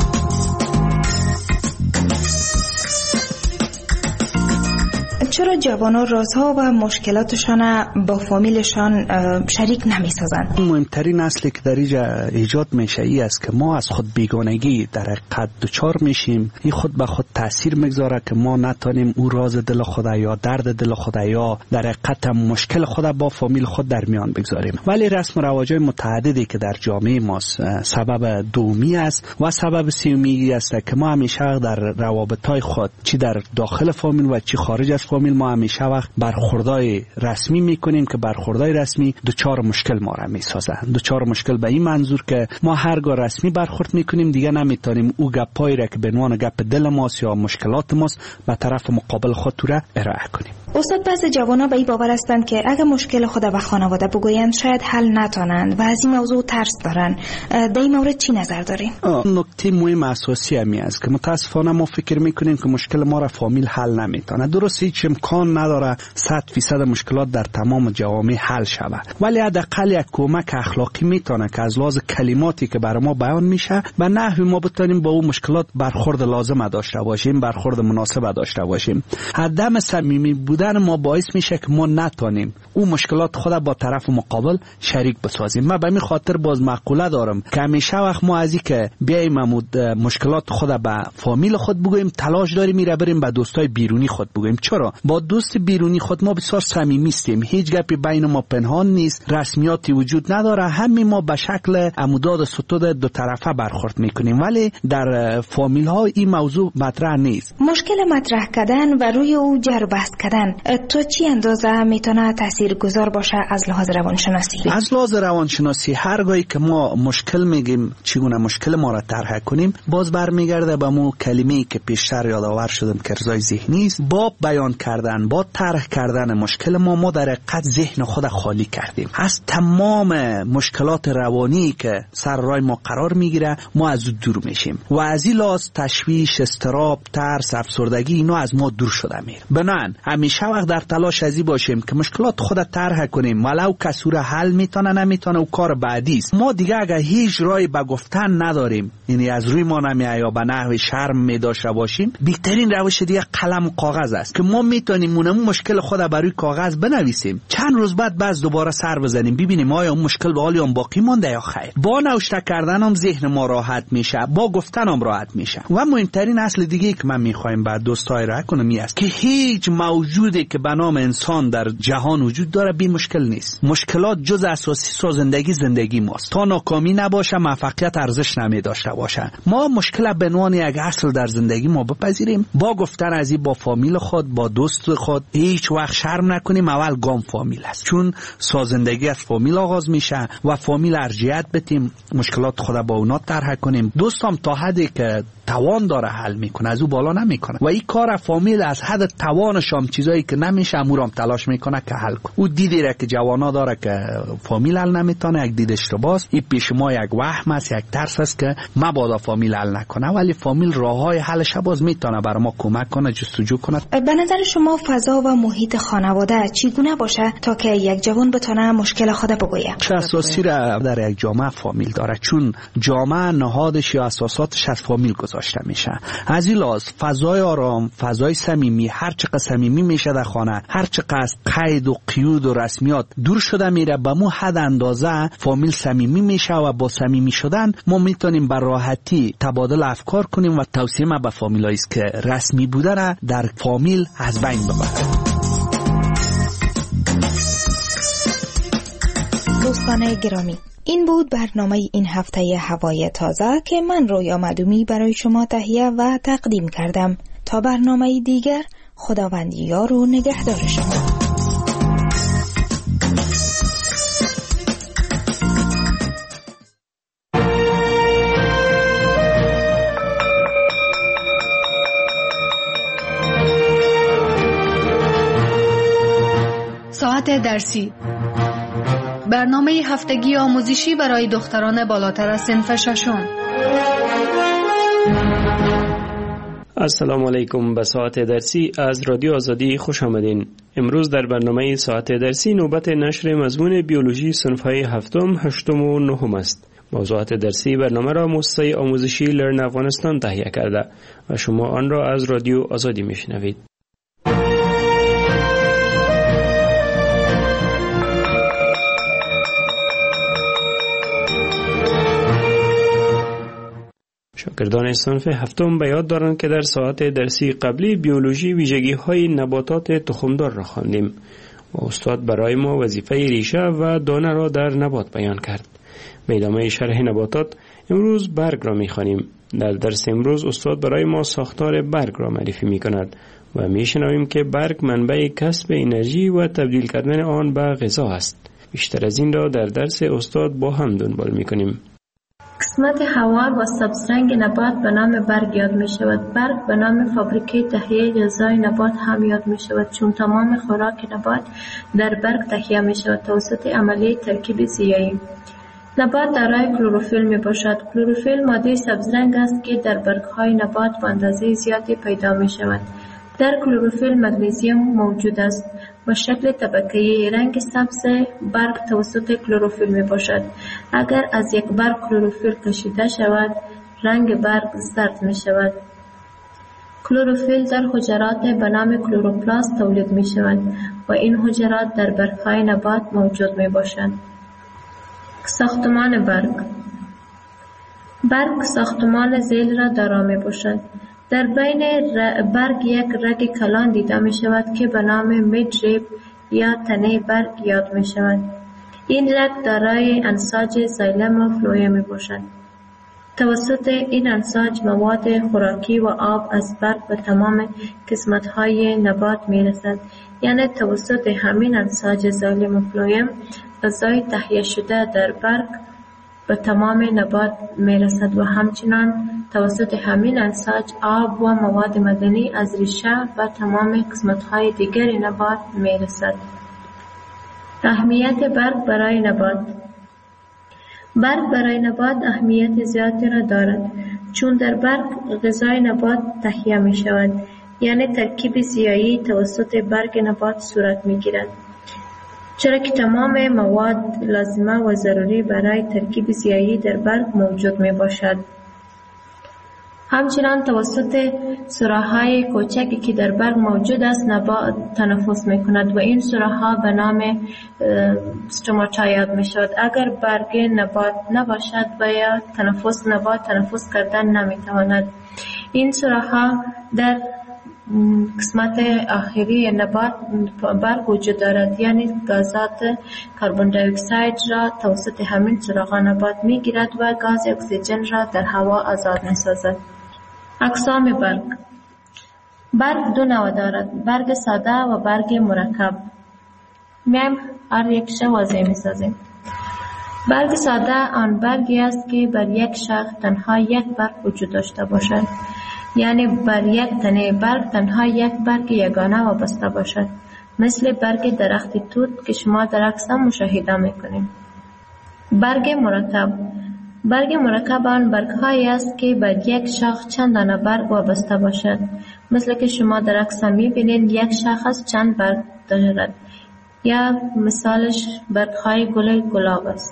چرا جوانان رازها و مشکلاتشان با فامیلشان شریک نمی سازند؟ مهمترین اصلی که در اینجا ایجاد میشه ای است که ما از خود بیگانگی در حقیقت دچار میشیم. این خود به خود تاثیر میگذاره که ما نتونیم او راز دل خود یا درد دل خود یا در حقیقت مشکل خود با فامیل خود در میان بگذاریم. ولی رسم و رواج‌های متعددی که در جامعه ما سبب دومی است و سبب سومی است که ما همیشه در روابط‌های خود چی در داخل فامیل و چی خارج از فامیل ما همیشه وقت برخوردای رسمی میکنیم که برخوردای رسمی دچار مشکل ما را میسازه. دچار مشکل به این منظور که ما هرگاه رسمی برخورد میکنیم دیگه نمیتونیم او گپایی را که به عنوان گپ دل ماست یا مشکلات ماست به طرف مقابل خود را ارائه کنیم. استاد بعضی جوانا به این باور هستند که اگه مشکل خود به خانواده بگویند شاید حل نتونند و از این موضوع ترس دارن. در این مورد چی نظر دارین؟ نکته مهم اساسی همی است که متاسفانه ما فکر میکنیم که مشکل ما را فامیل حل نمیتونه. درست هیچ امکان نداره 100% مشکلات در تمام جوامع حل شود، ولی حداقل یک کمک اخلاقی میتونه که از لحاظ کلماتی که برای ما بیان میشه به نحوی ما بتونیم با اون مشکلات برخورد لازم داشته باشیم، برخورد مناسب داشته باشیم. عدم صمیمی بودن ما باعث میشه که ما نتونیم اون مشکلات خود با طرف مقابل شریک بسازیم. من به این خاطر باز مقوله دارم که همیشه وقت ما از اینکه بیایم مشکلات خود به فامیل خود بگوییم تلاش داریم میره بریم به دوستای بیرونی خود بگوییم. چرا؟ با دوست بیرونی خود ما بسیار صمیمی هستیم، هیچ گپی بین ما پنهان نیست، رسمیاتی وجود نداره، همین ما به شکل عموداد ستود دو طرفه برخورد میکنیم، ولی در فامیل ها این موضوع مطرح نیست. مشکل مطرح کردن و روی او جر بحث کردن تو چی اندازه میتونه تاثیرگذار باشه از لحاظ روانشناسی؟ از لحاظ روانشناسی هرگاهی که ما مشکل میگیم چگونه مشکل ما را طرح کنیم باز برمیگرده به مو کلمه‌ای که پیشتر یادآور شدم که ارضای ذهنی است. با بیان کردن با طرح کردن مشکل ما در حقیقت ذهن خود خالی کردیم از تمام مشکلات روانی که سر راه ما قرار میگیره. ما از دور میشیم و از این لحاظ تشویش، اضطراب، ترس، افسردگی اینا از ما دور شده میره. بنان همیشه وقت در تلاش ازی باشیم که مشکلات خود طرح کنیم، ولو کسور حل میتونه نمیتونه و کار بعدی است. ما دیگه اگر هیچ راهی به گفتن نداریم، یعنی از روی ما نمیاد یا به نحو شرم میداشته باشیم، بهترین روش دیگه قلم و کاغذ است که ما میتونیم اون مشکل خود بر روی کاغذ بنویسیم، چند روز بعد باز دوباره سر بزنیم ببینیم آیا اون مشکل به حال باقی مونده یا خیر. با نوشته کردن هم ذهن ما راحت میشه، با گفتن هم راحت میشه. و مهمترین اصل دیگه که من میخوایم بعد دوستای را کنم این است که هیچ موجودی که به نام انسان در جهان وجود داره بی مشکل نیست. مشکلات جز اساسی سازندگی زندگی ماست. تا ناکامی نباشه موفقیت ارزش نمیداشته باشه. ما مشکل به عنوان یک اصل در زندگی ما بپذیریم، با گفتن از این با فامیل خود، با دوست خود هیچ وقت شرم نکنیم. اول گام فامیل است، چون سازندگی از فامیل آغاز میشه و فامیل ارجحیت بدیم، مشکلات خود با اونا طرح کنیم. دوستم تا حدی که توان داره حل میکنه، از او بالا نمیکنه و این کار فامیل از حد توانش هم چیزایی که نمیشه امورم تلاش میکنه که حل کنه. او دیدی را که جوانا داره که فامیل حل نمیتونه، یک دید اشتباهه. این پیش ما یک وهم است، یک ترس است که مبادا فامیل حل نکنه، ولی فامیل راههای حلش باز میتونه برای ما کمک کنه، جستجو کنه. به نظر شما فضا و محیط خانواده چگونه باشه تا که یک جوان بتونه مشکل خود بگویه؟ چه اساسی را در یک جامعه فامیل داره، چون جامعه نهادش یا اساساتش از فامیل گذاشته میشه. از این لحاظ فضای آرام، فضای صمیمی، هر چقدر صمیمی میشه در خانه، هر چقدر از قید و قیود و رسمیات دور شده میره، به مو حد اندازه فامیل صمیمی میشه و با صمیمی شدن ما میتونیم بر راحتی تبادل افکار کنیم و توصیه ما به فامیلایی است که رسمی بودن در فامیل از بین ببرن. دوستان گرامی، این بود برنامه این هفته هوای تازه که من رویا معدومی برای شما تهیه و تقدیم کردم. تا برنامه دیگر، خداوند یار و نگهدار شما. ساعت درسی، برنامه هفتگی آموزشی برای دختران بالاتر از صنف ششم. السلام علیکم. به ساعت درسی از رادیو آزادی خوش آمدین. امروز در برنامه ساعت درسی نوبت نشر مضمون بیولوژی صنف‌های هفتم، هشتم و نهم است. موضوعات درسی برنامه را مؤسسه آموزشی لرن افغانستان تهیه کرده و شما آن را از رادیو آزادی میشنوید. شاگردان صنف هفتم به یاد دارند که در ساعت درسی قبلی بیولوژی ویژگی‌های نباتات تخمدار را خواندیم و استاد برای ما وظیفه ریشه و دانه را در نبات بیان کرد. به ادامه شرح نباتات امروز برگ را می‌خوانیم. در درس امروز استاد برای ما ساختار برگ را معرفی می‌کند و می‌شنویم که برگ منبع کسب انرژی و تبدیل کردن آن به غذا است. بیشتر از این را در درس استاد با هم دنبال می‌کنیم. قسمت هوار و سبزرنگ نبات به نام برگ یاد می شود. برگ به نام فابریکه تهیه غذای نبات هم یاد می شود، چون تمام خوراک نبات در برگ تهیه می شود توسط عملیه ترکیب ضیایی. نبات دارای کلروفیل می باشد. کلروفیل ماده سبزرنگ است که در برگ‌های نبات به اندازه زیادی پیدا می شود. در کلروفیل مگنیزیم موجود است و شکل طبقه‌ای رنگ سبز برگ توسط کلروفیل می باشد. اگر از یک برگ کلروفیل کشیده شود، رنگ برگ زرد می شود. کلروفیل در حجرات به نام کلوروپلاست تولید می شود و این حجرات در برگ‌های نبات موجود می باشند. ساختمان برگ ساختمان ذیل را دارا می باشد. در بین برگ یک رگ کلان دیده می شود که به نام میدریب یا تنه برگ یاد می شود. این رگ دارای انساج زایلم و فلویم می باشد. توسط این انساج مواد خوراکی و آب از برگ به تمام قسمت‌های نبات می رسد. یعنی توسط همین انساج زایلم و فلویم غذای تهیه شده در برگ به تمام نبات می رسد و همچنان توسط همین انساج آب و مواد معدنی از ریشه و تمام قسمت‌های دیگر نبات می رسد. اهمیت برگ برای نبات. برگ برای نبات اهمیت زیادی را دارد، چون در برگ غذای نبات تهیه می شود، یعنی ترکیب ضیایی توسط برگ نبات صورت می گیرد. چرا که تمام مواد لازمه و ضروری برای ترکیب ضیایی در برگ موجود می باشد. همچنان توسط سوراخ‌های کوچکی که در برگ موجود است نبات تنفس می کند و این سوراخ‌ها به نام استوماتا یاد می شود. اگر برگ نبات نباشد و یا نبات تنفس کردن نمی تواند. این سوراخ‌ها در قسمت آخری نبات برگ وجود دارد، یعنی گازات کربن دی اکساید را توسط همین سوراخ‌ها نبات می گیرد و گاز اکسیژن را در هوا آزاد می سازد. اقسام برگ دو نوع دارد: برگ ساده و برگ مرکب. میم هر یک شو واضح می سازیم. برگ ساده آن برگی است که بر یک شاخ تنها یک برگ وجود داشته باشد، یعنی بر یک تنه برگ تنها یک برگ یگانه وابسته باشد، مثل برگ درخت توت که شما در عکس مشاهده میکنید. برگ مرکب آن برگ‌هایی است که بر یک شاخ چند دانه برگ وابسته باشد، مثل که شما در عکس میبینید یک شاخ چند برگ دارد، یا مثالش برگ‌های گل گلاب است.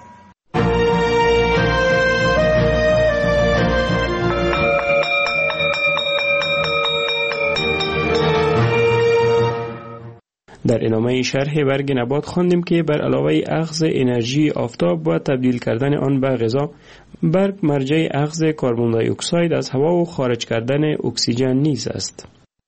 در ادامه شرح برگ نبات خواندیم که بر علاوه اخذ انرژی آفتاب و تبدیل کردن آن به غذا، برگ مرجع اخذ کربن دی اکساید از هوا و خارج کردن اکسیژن نیز است.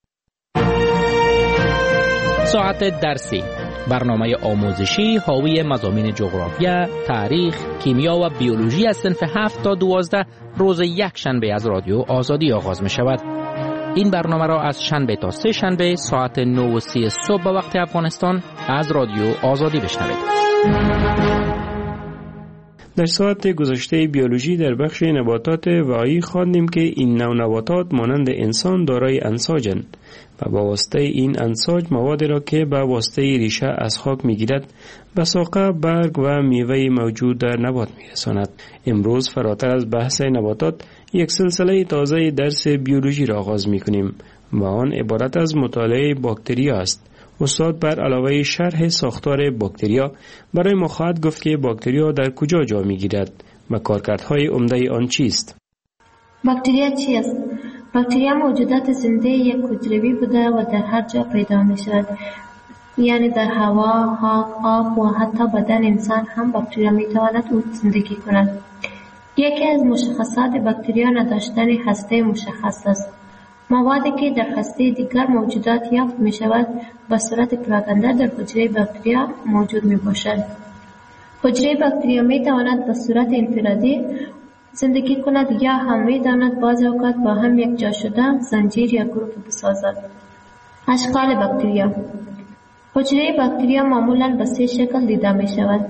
ساعت درسی، برنامه آموزشی حاوی مضامین جغرافیا، تاریخ، کیمیا و بیولوژی از صنف 7 تا 12 روز یک شنبه از رادیو آزادی آغاز می شود. این برنامه را از شنبه تا سه شنبه ساعت 9:30 صبح به وقت افغانستان از رادیو آزادی بشنوید. در ساعت گذشته بیولوژی در بخش نباتات واعی خواندیم که این نوع نباتات مانند انسان دارای انساجند و با واسطه این انساج مواد را که به واسطه ریشه از خاک میگیرد به ساقه، برگ و میوه موجود در نبات میرساند. امروز فراتر از بحث نباتات یک سلسله تازه درس بیولوژی را آغاز میکنیم و آن عبارت از مطالعه باکتریا است. استاد بر علاوه شرح ساختار باکتریا برای ما خواهد گفت که باکتریا در کجا جا میگیرد و کارکردهای عمده آن چیست. باکتریا چیست؟ باکتریا موجودات زنده یک حجروی بوده و در هر جا پیدا می شود. یعنی در هوا، خاک، آب و حتی بدن انسان هم باکتریا می تواند زندگی کند. یکی از مشخصات باکتریا نداشتن هسته مشخص است. موادی که در هسته دیگر موجودات یافت می شود به صورت پراکنده در حجره باکتریا موجود می باشد. حجره باکتریا می تواند به صورت انفرادی زندگی کند یا هم می تواند بعض اوقات با هم یک جا شده زنجیر یا گروه بسازد. اشکال باکتریا. حجره باکتریا معمولا به 3 شکل دیده می شود.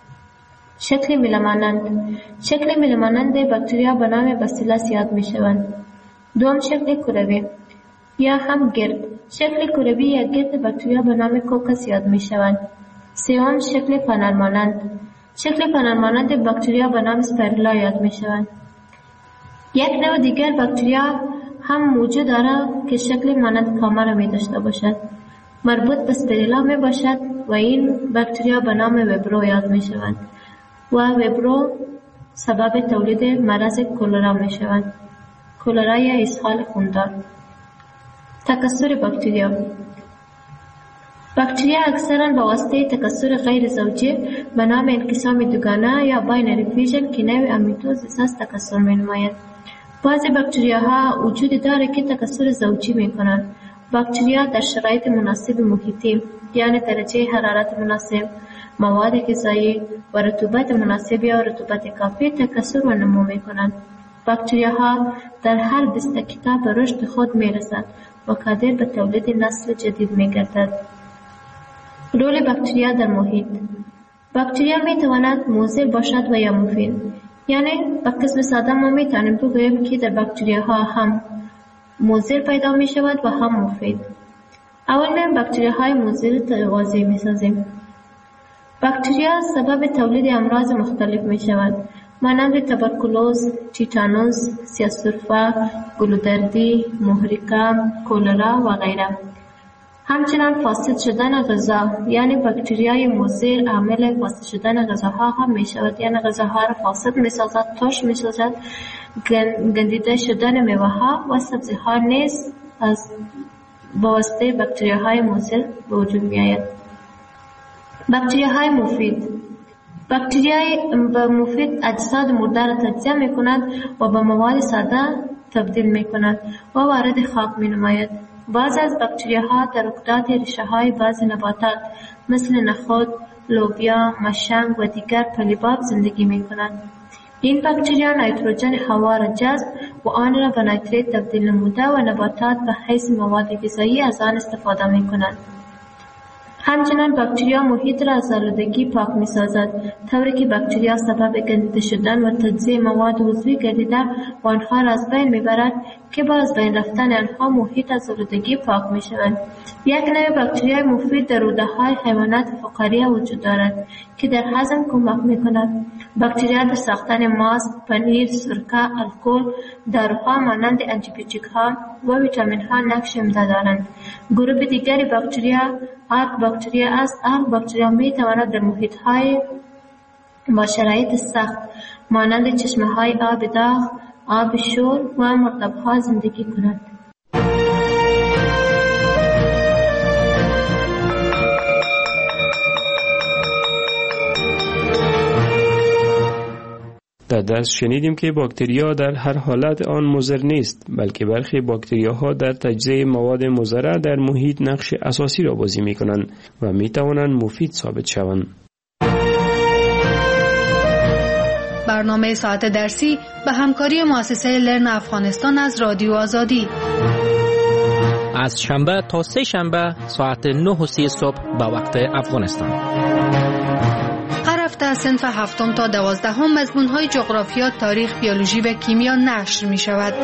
شکل میله‌مانند. شکل میله‌مانند باکتریا به نام باسیلس یاد می شوند. دوم شکل کروی یا هم گرد. شکل کروی یا گرد باکتریا به نام کوکس یاد می شوند. سوم شکل پنل مانند. شکل پنل مانند باکتریا به نام اسپیرولا یاد می شوند. یک نوع دیگر باکتریا هم موجود دارد که شکل مانند کامره می داشته باشد. مربوط به اسپیرولا می باشد و این باکتریا به نام وبرو یاد می شوند و وبرو سبب تولید مرض کولرا می شوند. کولرا یا اسهال خوندار. تکثر باکتریا. باکتریا اکثرا با واسطه تکثر غیر زوجی به نام انقسام دوگانه یا باینری فیژن که نوع امیتوزیس است تکثر می نماید. بعضی باکتریاها وجود داره که تکثر زوجی می کنند. باکتریا در شرایط مناسب محیطی یعنی درجه حرارت مناسب، مواد غذایی و رطوبت مناسب یا رطوبت کافی تکثر و نمو می کنند. باکتریاها در هر 20 دقیقه به رشد خود می رسند و قادر به تولید نسل جدید می گردد. رول باکتریا در محیط. باکتریا می تواند مضر باشد و یا مفید. یعنی به قسم ساده ما می توانیم بگوییم که در باکتریاها هم مضر پیدا می شود و هم مفید. اول می باکتریاهای مضر واضح می سازیم. باکتریا سبب تولید امراض مختلف می شود مانند تبرکلوز، تیتانوس، سیاه‌سرفه، گلودردی، محرقه، کولرا و غیره. همچنان فاسد شدن غذا یعنی باکتریای مضر عامل فاسد شدن غذاها هم می شود، یعنی غذاها را فاسد می سازد، ترش می سازد. گندیده شدن میوه ها و سبزی ها نیز از واسطه باکتریاهای مضر به وجود می آید. باکتریاهای مفید. باکتریای مفید اجساد مرده را تجزیه می کند و به مواد ساده تبدیل می کند و وارد خاک می نماید. بعض از باکتریاها در رکدات ریشه های بعض نباتات مثل نخود، لوبیا، مشنگ و دیگر پلیباب زندگی می کنند. این باکتریا نیتروژن هوا را جذب و آن را به نیتریت تبدیل نموده و نباتات به حیث مواد غذایی از آن استفاده می کنند. همچنان باکتریا محیط را از آلودگی پاک می سازد، طوری که باکتریا سبب گندیده شدن و تجزیه مواد عضوی گردیده و آنها را از بین می برد که با از بین رفتن آنها محیط از آلودگی پاک می شود. یک نوع باکتریای مفید در روده های حیوانات فقاریه وجود دارد که در هضم کمک می کند. باکتریا در ساختن ماست، پنیر، سرکه، الکل، داروها مانند آنتیبیوتیک ها و ویتامین ها نقش عمده دارند. گروه دیگری باکتریا آرک باکتریا است. آرک باکتریا می تواند در محیط های با شرایط سخت مانند چشمه های آب داغ، آب شور و مرطب ها زندگی کند. در درس شنیدیم که باکتریا در هر حالت آن مضر نیست، بلکه برخی باکتریاها در تجزیه مواد مضره در محیط نقش اساسی را بازی می کنند و می توانند مفید ثابت شوند. برنامه ساعت درسی به همکاری مؤسسه لرن افغانستان از رادیو آزادی. از شنبه تا سه شنبه ساعت 9:30 صبح به وقت افغانستان. هر هفته هفته از صنف 7 تا 12 مضمون‌های جغرافیا، تاریخ، بیولوژی و کیمیا نشر می‌شود.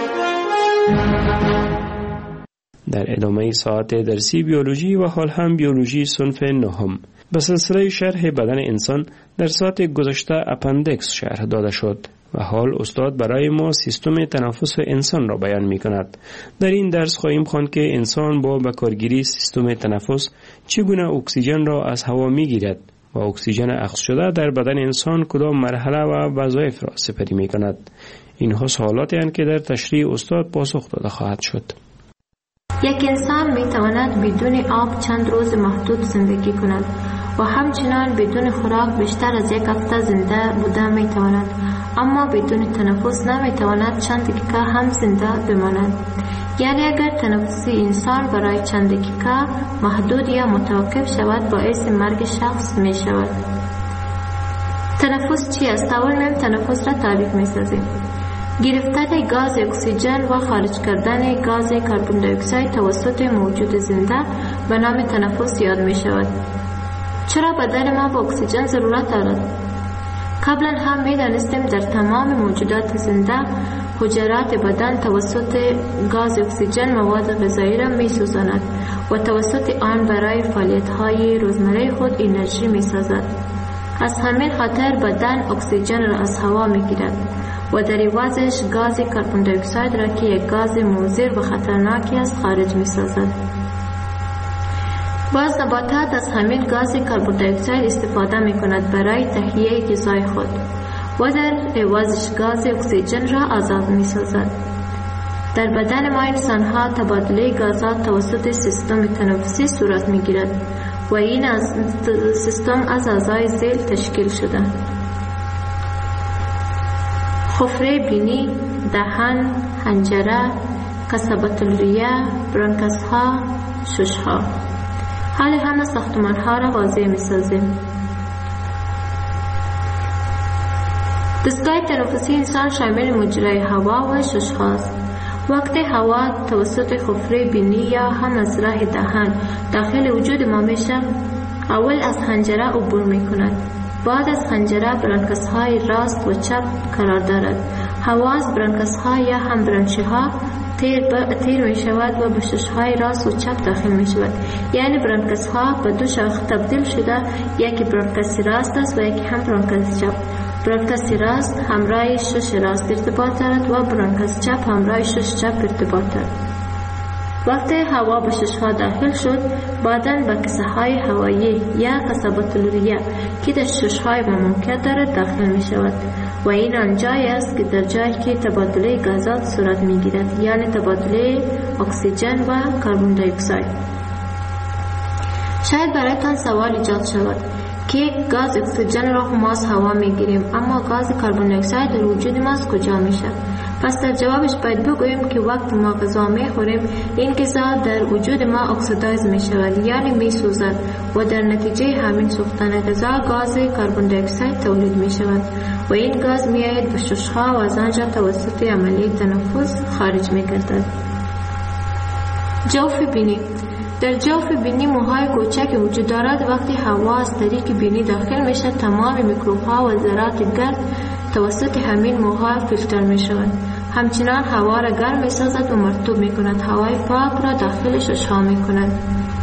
در ادامه ساعت درسی بیولوژی و حال هم بیولوژی صنف 9 به سلسله شرح بدن انسان در ساعت گذشته اپندکس شرح داده شد و حال استاد برای ما سیستم تنفس انسان را بیان می کند. در این درس خواهیم خواند که انسان با بکارگیری سیستم تنفس چگونه اکسیژن را از هوا می گیرد و اکسیژن اخذ شده در بدن انسان کدام مرحله و وظایف را سپری می کند. اینها سوالاتی هستند که در تشریح استاد پاسخ داده خواهد شد. یک انسان می تواند بدون آب چند روز محدود زندگی کند و همچنان بدون خوراک بیشتر از یک هفته زنده بوده می تواند، اما بدون تنفس نمی تواند چند دقیقه هم زنده بماند. یعنی اگر تنفسی انسان برای چند دقیقه محدود یا متوقف شود باعث مرگ شخص می شود. تنفس چی است؟ اول میم تنفس را تعریف می سازیم. گرفتن گاز اکسیژن و خارج کردن گاز کربن دی اکساید توسط موجود زنده به نام تنفس یاد می شود. چرا بدن ما به اکسیژن ضرورت دارد؟ قبلا هم می دانستیم در تمام موجودات زنده حجرات بدن توسط گاز اکسیژن مواد غذایی را می سوزاند و توسط آن برای فعالیت های روزمره خود انرژی می سازد. از همین خاطر بدن اکسیژن را از هوا می گیرد و در عوضش گاز کربن دی اکساید را که یک گاز مضر و خطرناکی است خارج می سازد. بعض نباتات از همین گاز کربن دی اکساید استفاده می کند برای تهیه غذای خود و در عوضش گاز اکسیژن را آزاد می سازد. در بدن ما انسان ها تبادله گازات توسط سیستم تنفسی صورت می گیرد و این سیستم از اعضای ذیل تشکیل شده: خفره بینی، دهان، حنجره، قصبة الریه، برانکس ها، شش ها. حال همه ساختمان ها را واضح می سازیم. دستگاه تنفسی انسان شامل مجرای هوا و شش هاست. وقتی هوا توسط خفره بینی یا هم از راه دهان داخل وجود ما میشه، اول از حنجره عبور می کند. بعد از حنجره برانکس های راست و چپ قرار دارد. هوا از برانکس ها یا هم برانچه ها تیر می شود و به شش های راست و چپ داخل می شود. یعنی برانکس ها به دو شاخه تبدیل شده، یکی برانکس راست است و یکی هم برانکس چپ. برانکس راست همراه شش راست ارتباط دارد و برانکس چپ همراه شش چپ ارتباط دارد. وقتی هوا به شش ها داخل شد، بعداً به کسه های هوایی یا قصبة الریه که در شش های ممکن دارد داخل می شود و این آنجایی است که در جایی که تبادله گازات صورت می گیرد، یعنی تبادله اکسیژن و کربن دی اکساید. شاید برایتان سوال ایجاد شود که گاز اکسیژن را ما از هوا می گیریم، اما گاز کربن دی اکساید در وجود ما از کجا می شود؟ پس در جوابش باید بگوییم که وقت ما غذا می خوریم، این غذا در وجود ما اکسیدایز می شود، یعنی می سوزد و در نتیجه همین سوختن غذا گاز کربن دی اکساید تولید می شود و این گاز می آید به شش ها و از آنجا توسط عملیه تنفس خارج می گردد. جوف بینی. در جوف بینی موهای کوچک وجود دارد. وقتی هوا از طریق بینی داخل می شود، تمام میکروب ها و ذرات گرد توسط همین موها فیلتر می شود. همچنان هوا را گرم می سازد و مرطوب می کند. هوای پاک را داخل شش ها می کند.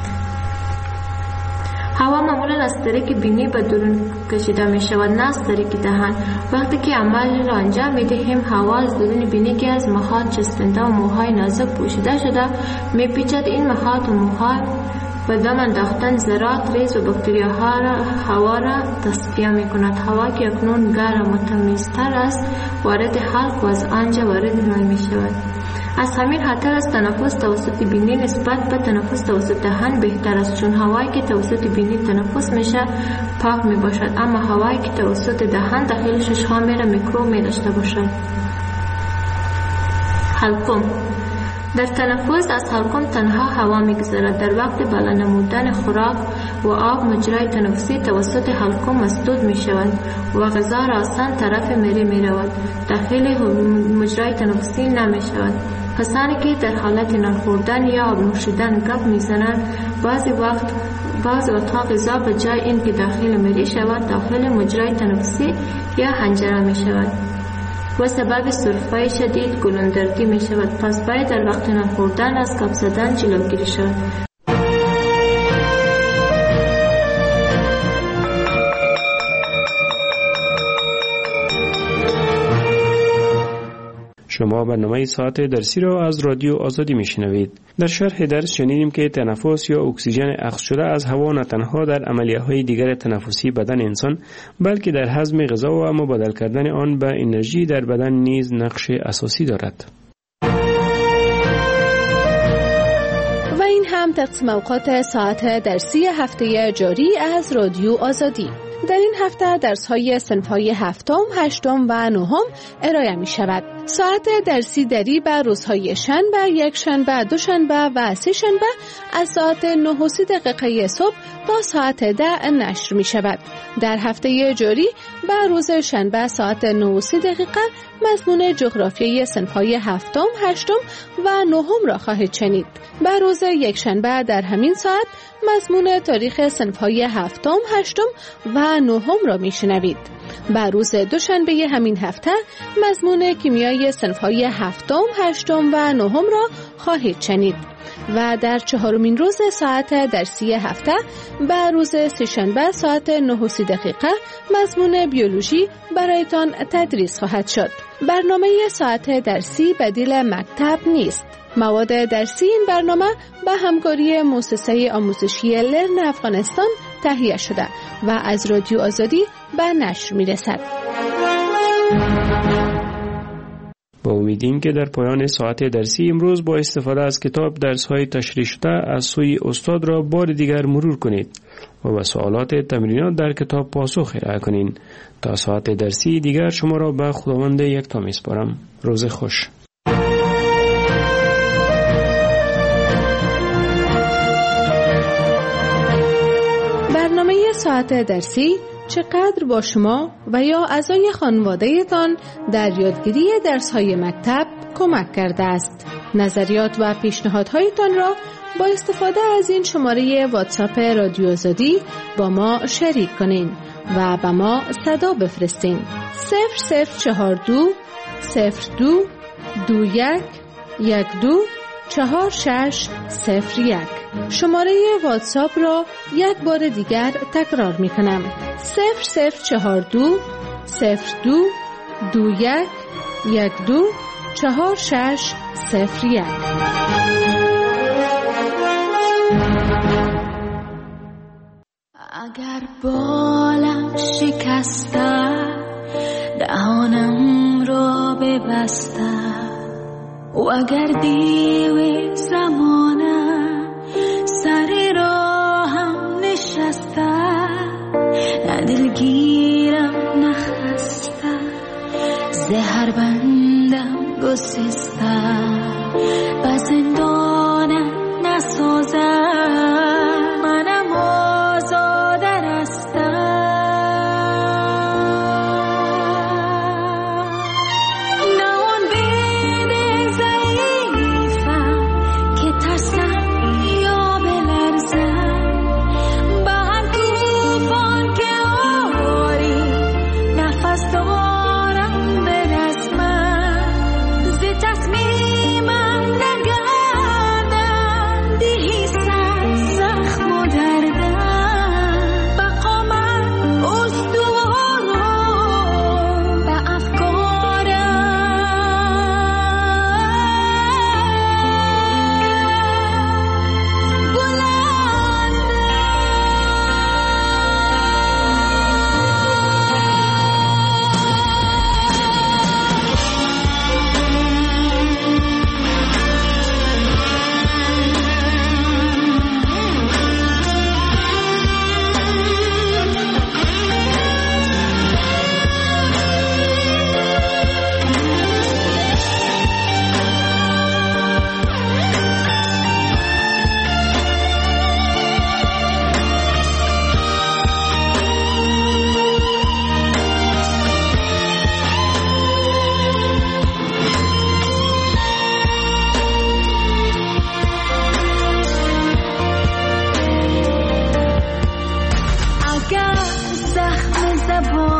هوا معمولا از طریق بینی به درون کشیده می شود، نه از طریق دهان. وقتی که عمل را انجام می دهیم، هوا از درون بینی که از مخاط چسبنده و موهای نازک پوشیده شده می پیچد. این مخاط و موها و دم انداختن ذرات ریز و باکتریاها را هوا را تصفیه می کند. هوا که اکنون گرم و تمیزتر است وارد حلق و از آنجا وارد مای می شود. از همین خاطر است تنفس توسط بینی نسبت به تنفس توسط دهان بهتر است، چون هوایی که توسط بینی تنفس میشه پاک می باشد، اما هوایی که توسط دهان داخل شش ها میره میکروب می داشته باشد. حلقوم. در تنفس از حلقوم تنها هوا میگذرد. در وقت بالا نمودن خوراک و آب مجرای تنفسی توسط حلقوم مسدود می شود و غذا را آسان طرف میره می رود، داخل مجرای تنفسی نمی شود. کسانی که در حالت نان خوردن یا آب نوشیدن گپ میزنند بعضی وقت بعض اتاق غذا به جای این که داخل معده شود داخل مجرای تنفسی یا حنجره می شود و سبب سرفه شدید گلوندردی می شود. پس باید در وقت نان خوردن از کف زدن جلوگیری شود. شما برنامه ساعت درسی را از رادیو آزادی میشنوید. در شرح درس شنیدیم که تنفس یا اکسیژن اخذ شده از هوا نه تنها در عملیه‌های دیگر تنفسی بدن انسان بلکه در هضم غذا و مبادل کردن آن به انرژی در بدن نیز نقش اساسی دارد. و این هم تقسیم اوقات ساعت درسی هفته جاری از رادیو آزادی. در این هفته درس‌های صنف‌های هفتم، هشتم و نهم ارائه می‌شود. ساعت درسی دری به روزهای شنبه، یک شنبه، دوشنبه و سه شنبه از ساعت 9:30 صبح تا ساعت 10 نشر می‌شود. در هفته جاری به روز شنبه ساعت 9:30 مضمون جغرافیای صنف‌های هفتم، هشتم و نهم را خواهید شنید. به روز یک شنبه در همین ساعت مضمون تاریخ صنف‌های هفتم، هشتم و نهم را میشنوید. به روز دوشنبه همین هفته مضمون کیمیای صنف‌های هفتم، هشتم و نهم را خواهید شنید. و در چهارمین روز ساعت درسی هفته به روز سه‌شنبه ساعت 9:30 مضمون بیولوژی برایتان تدریس خواهد شد. برنامه ساعت درسی بدیل مکتب نیست. مواد درسی این برنامه به همکاری مؤسسه آموزشی لرن افغانستان تهیه شده و از رادیو آزادی به نشر می‌رسد. با امیدیم که در پایان ساعت درسی امروز با استفاده از کتاب درس‌های تشریح شده از سوی استاد را بار دیگر مرور کنید و به سوالات تمرینات در کتاب پاسخ ارائه کنید. تا ساعت درسی دیگر شما را به خداوند یکتا می‌سپارم. روز خوش. برنامه ساعت درسی چقدر با شما و یا اعضای خانواده‌تان در یادگیری درس‌های مکتب کمک کرده است؟ نظریات و پیشنهادهایتان را با استفاده از این شماره واتساپ رادیو آزادی با ما شریک کنین و به ما صدا بفرستین. 0042 02 21 12 4601. شماره واتساپ را یک بار دیگر تکرار می کنم. 0042 02 21 12 4601. اگر بالم شکسته دهانم را ببسته و اگر دیو زمانه سر راهم نشسته نه دلگیرم نخسته زهر بندم گسسته به زندانم نسازه منم آزاده رسته تصمیمم نگه زخم زبان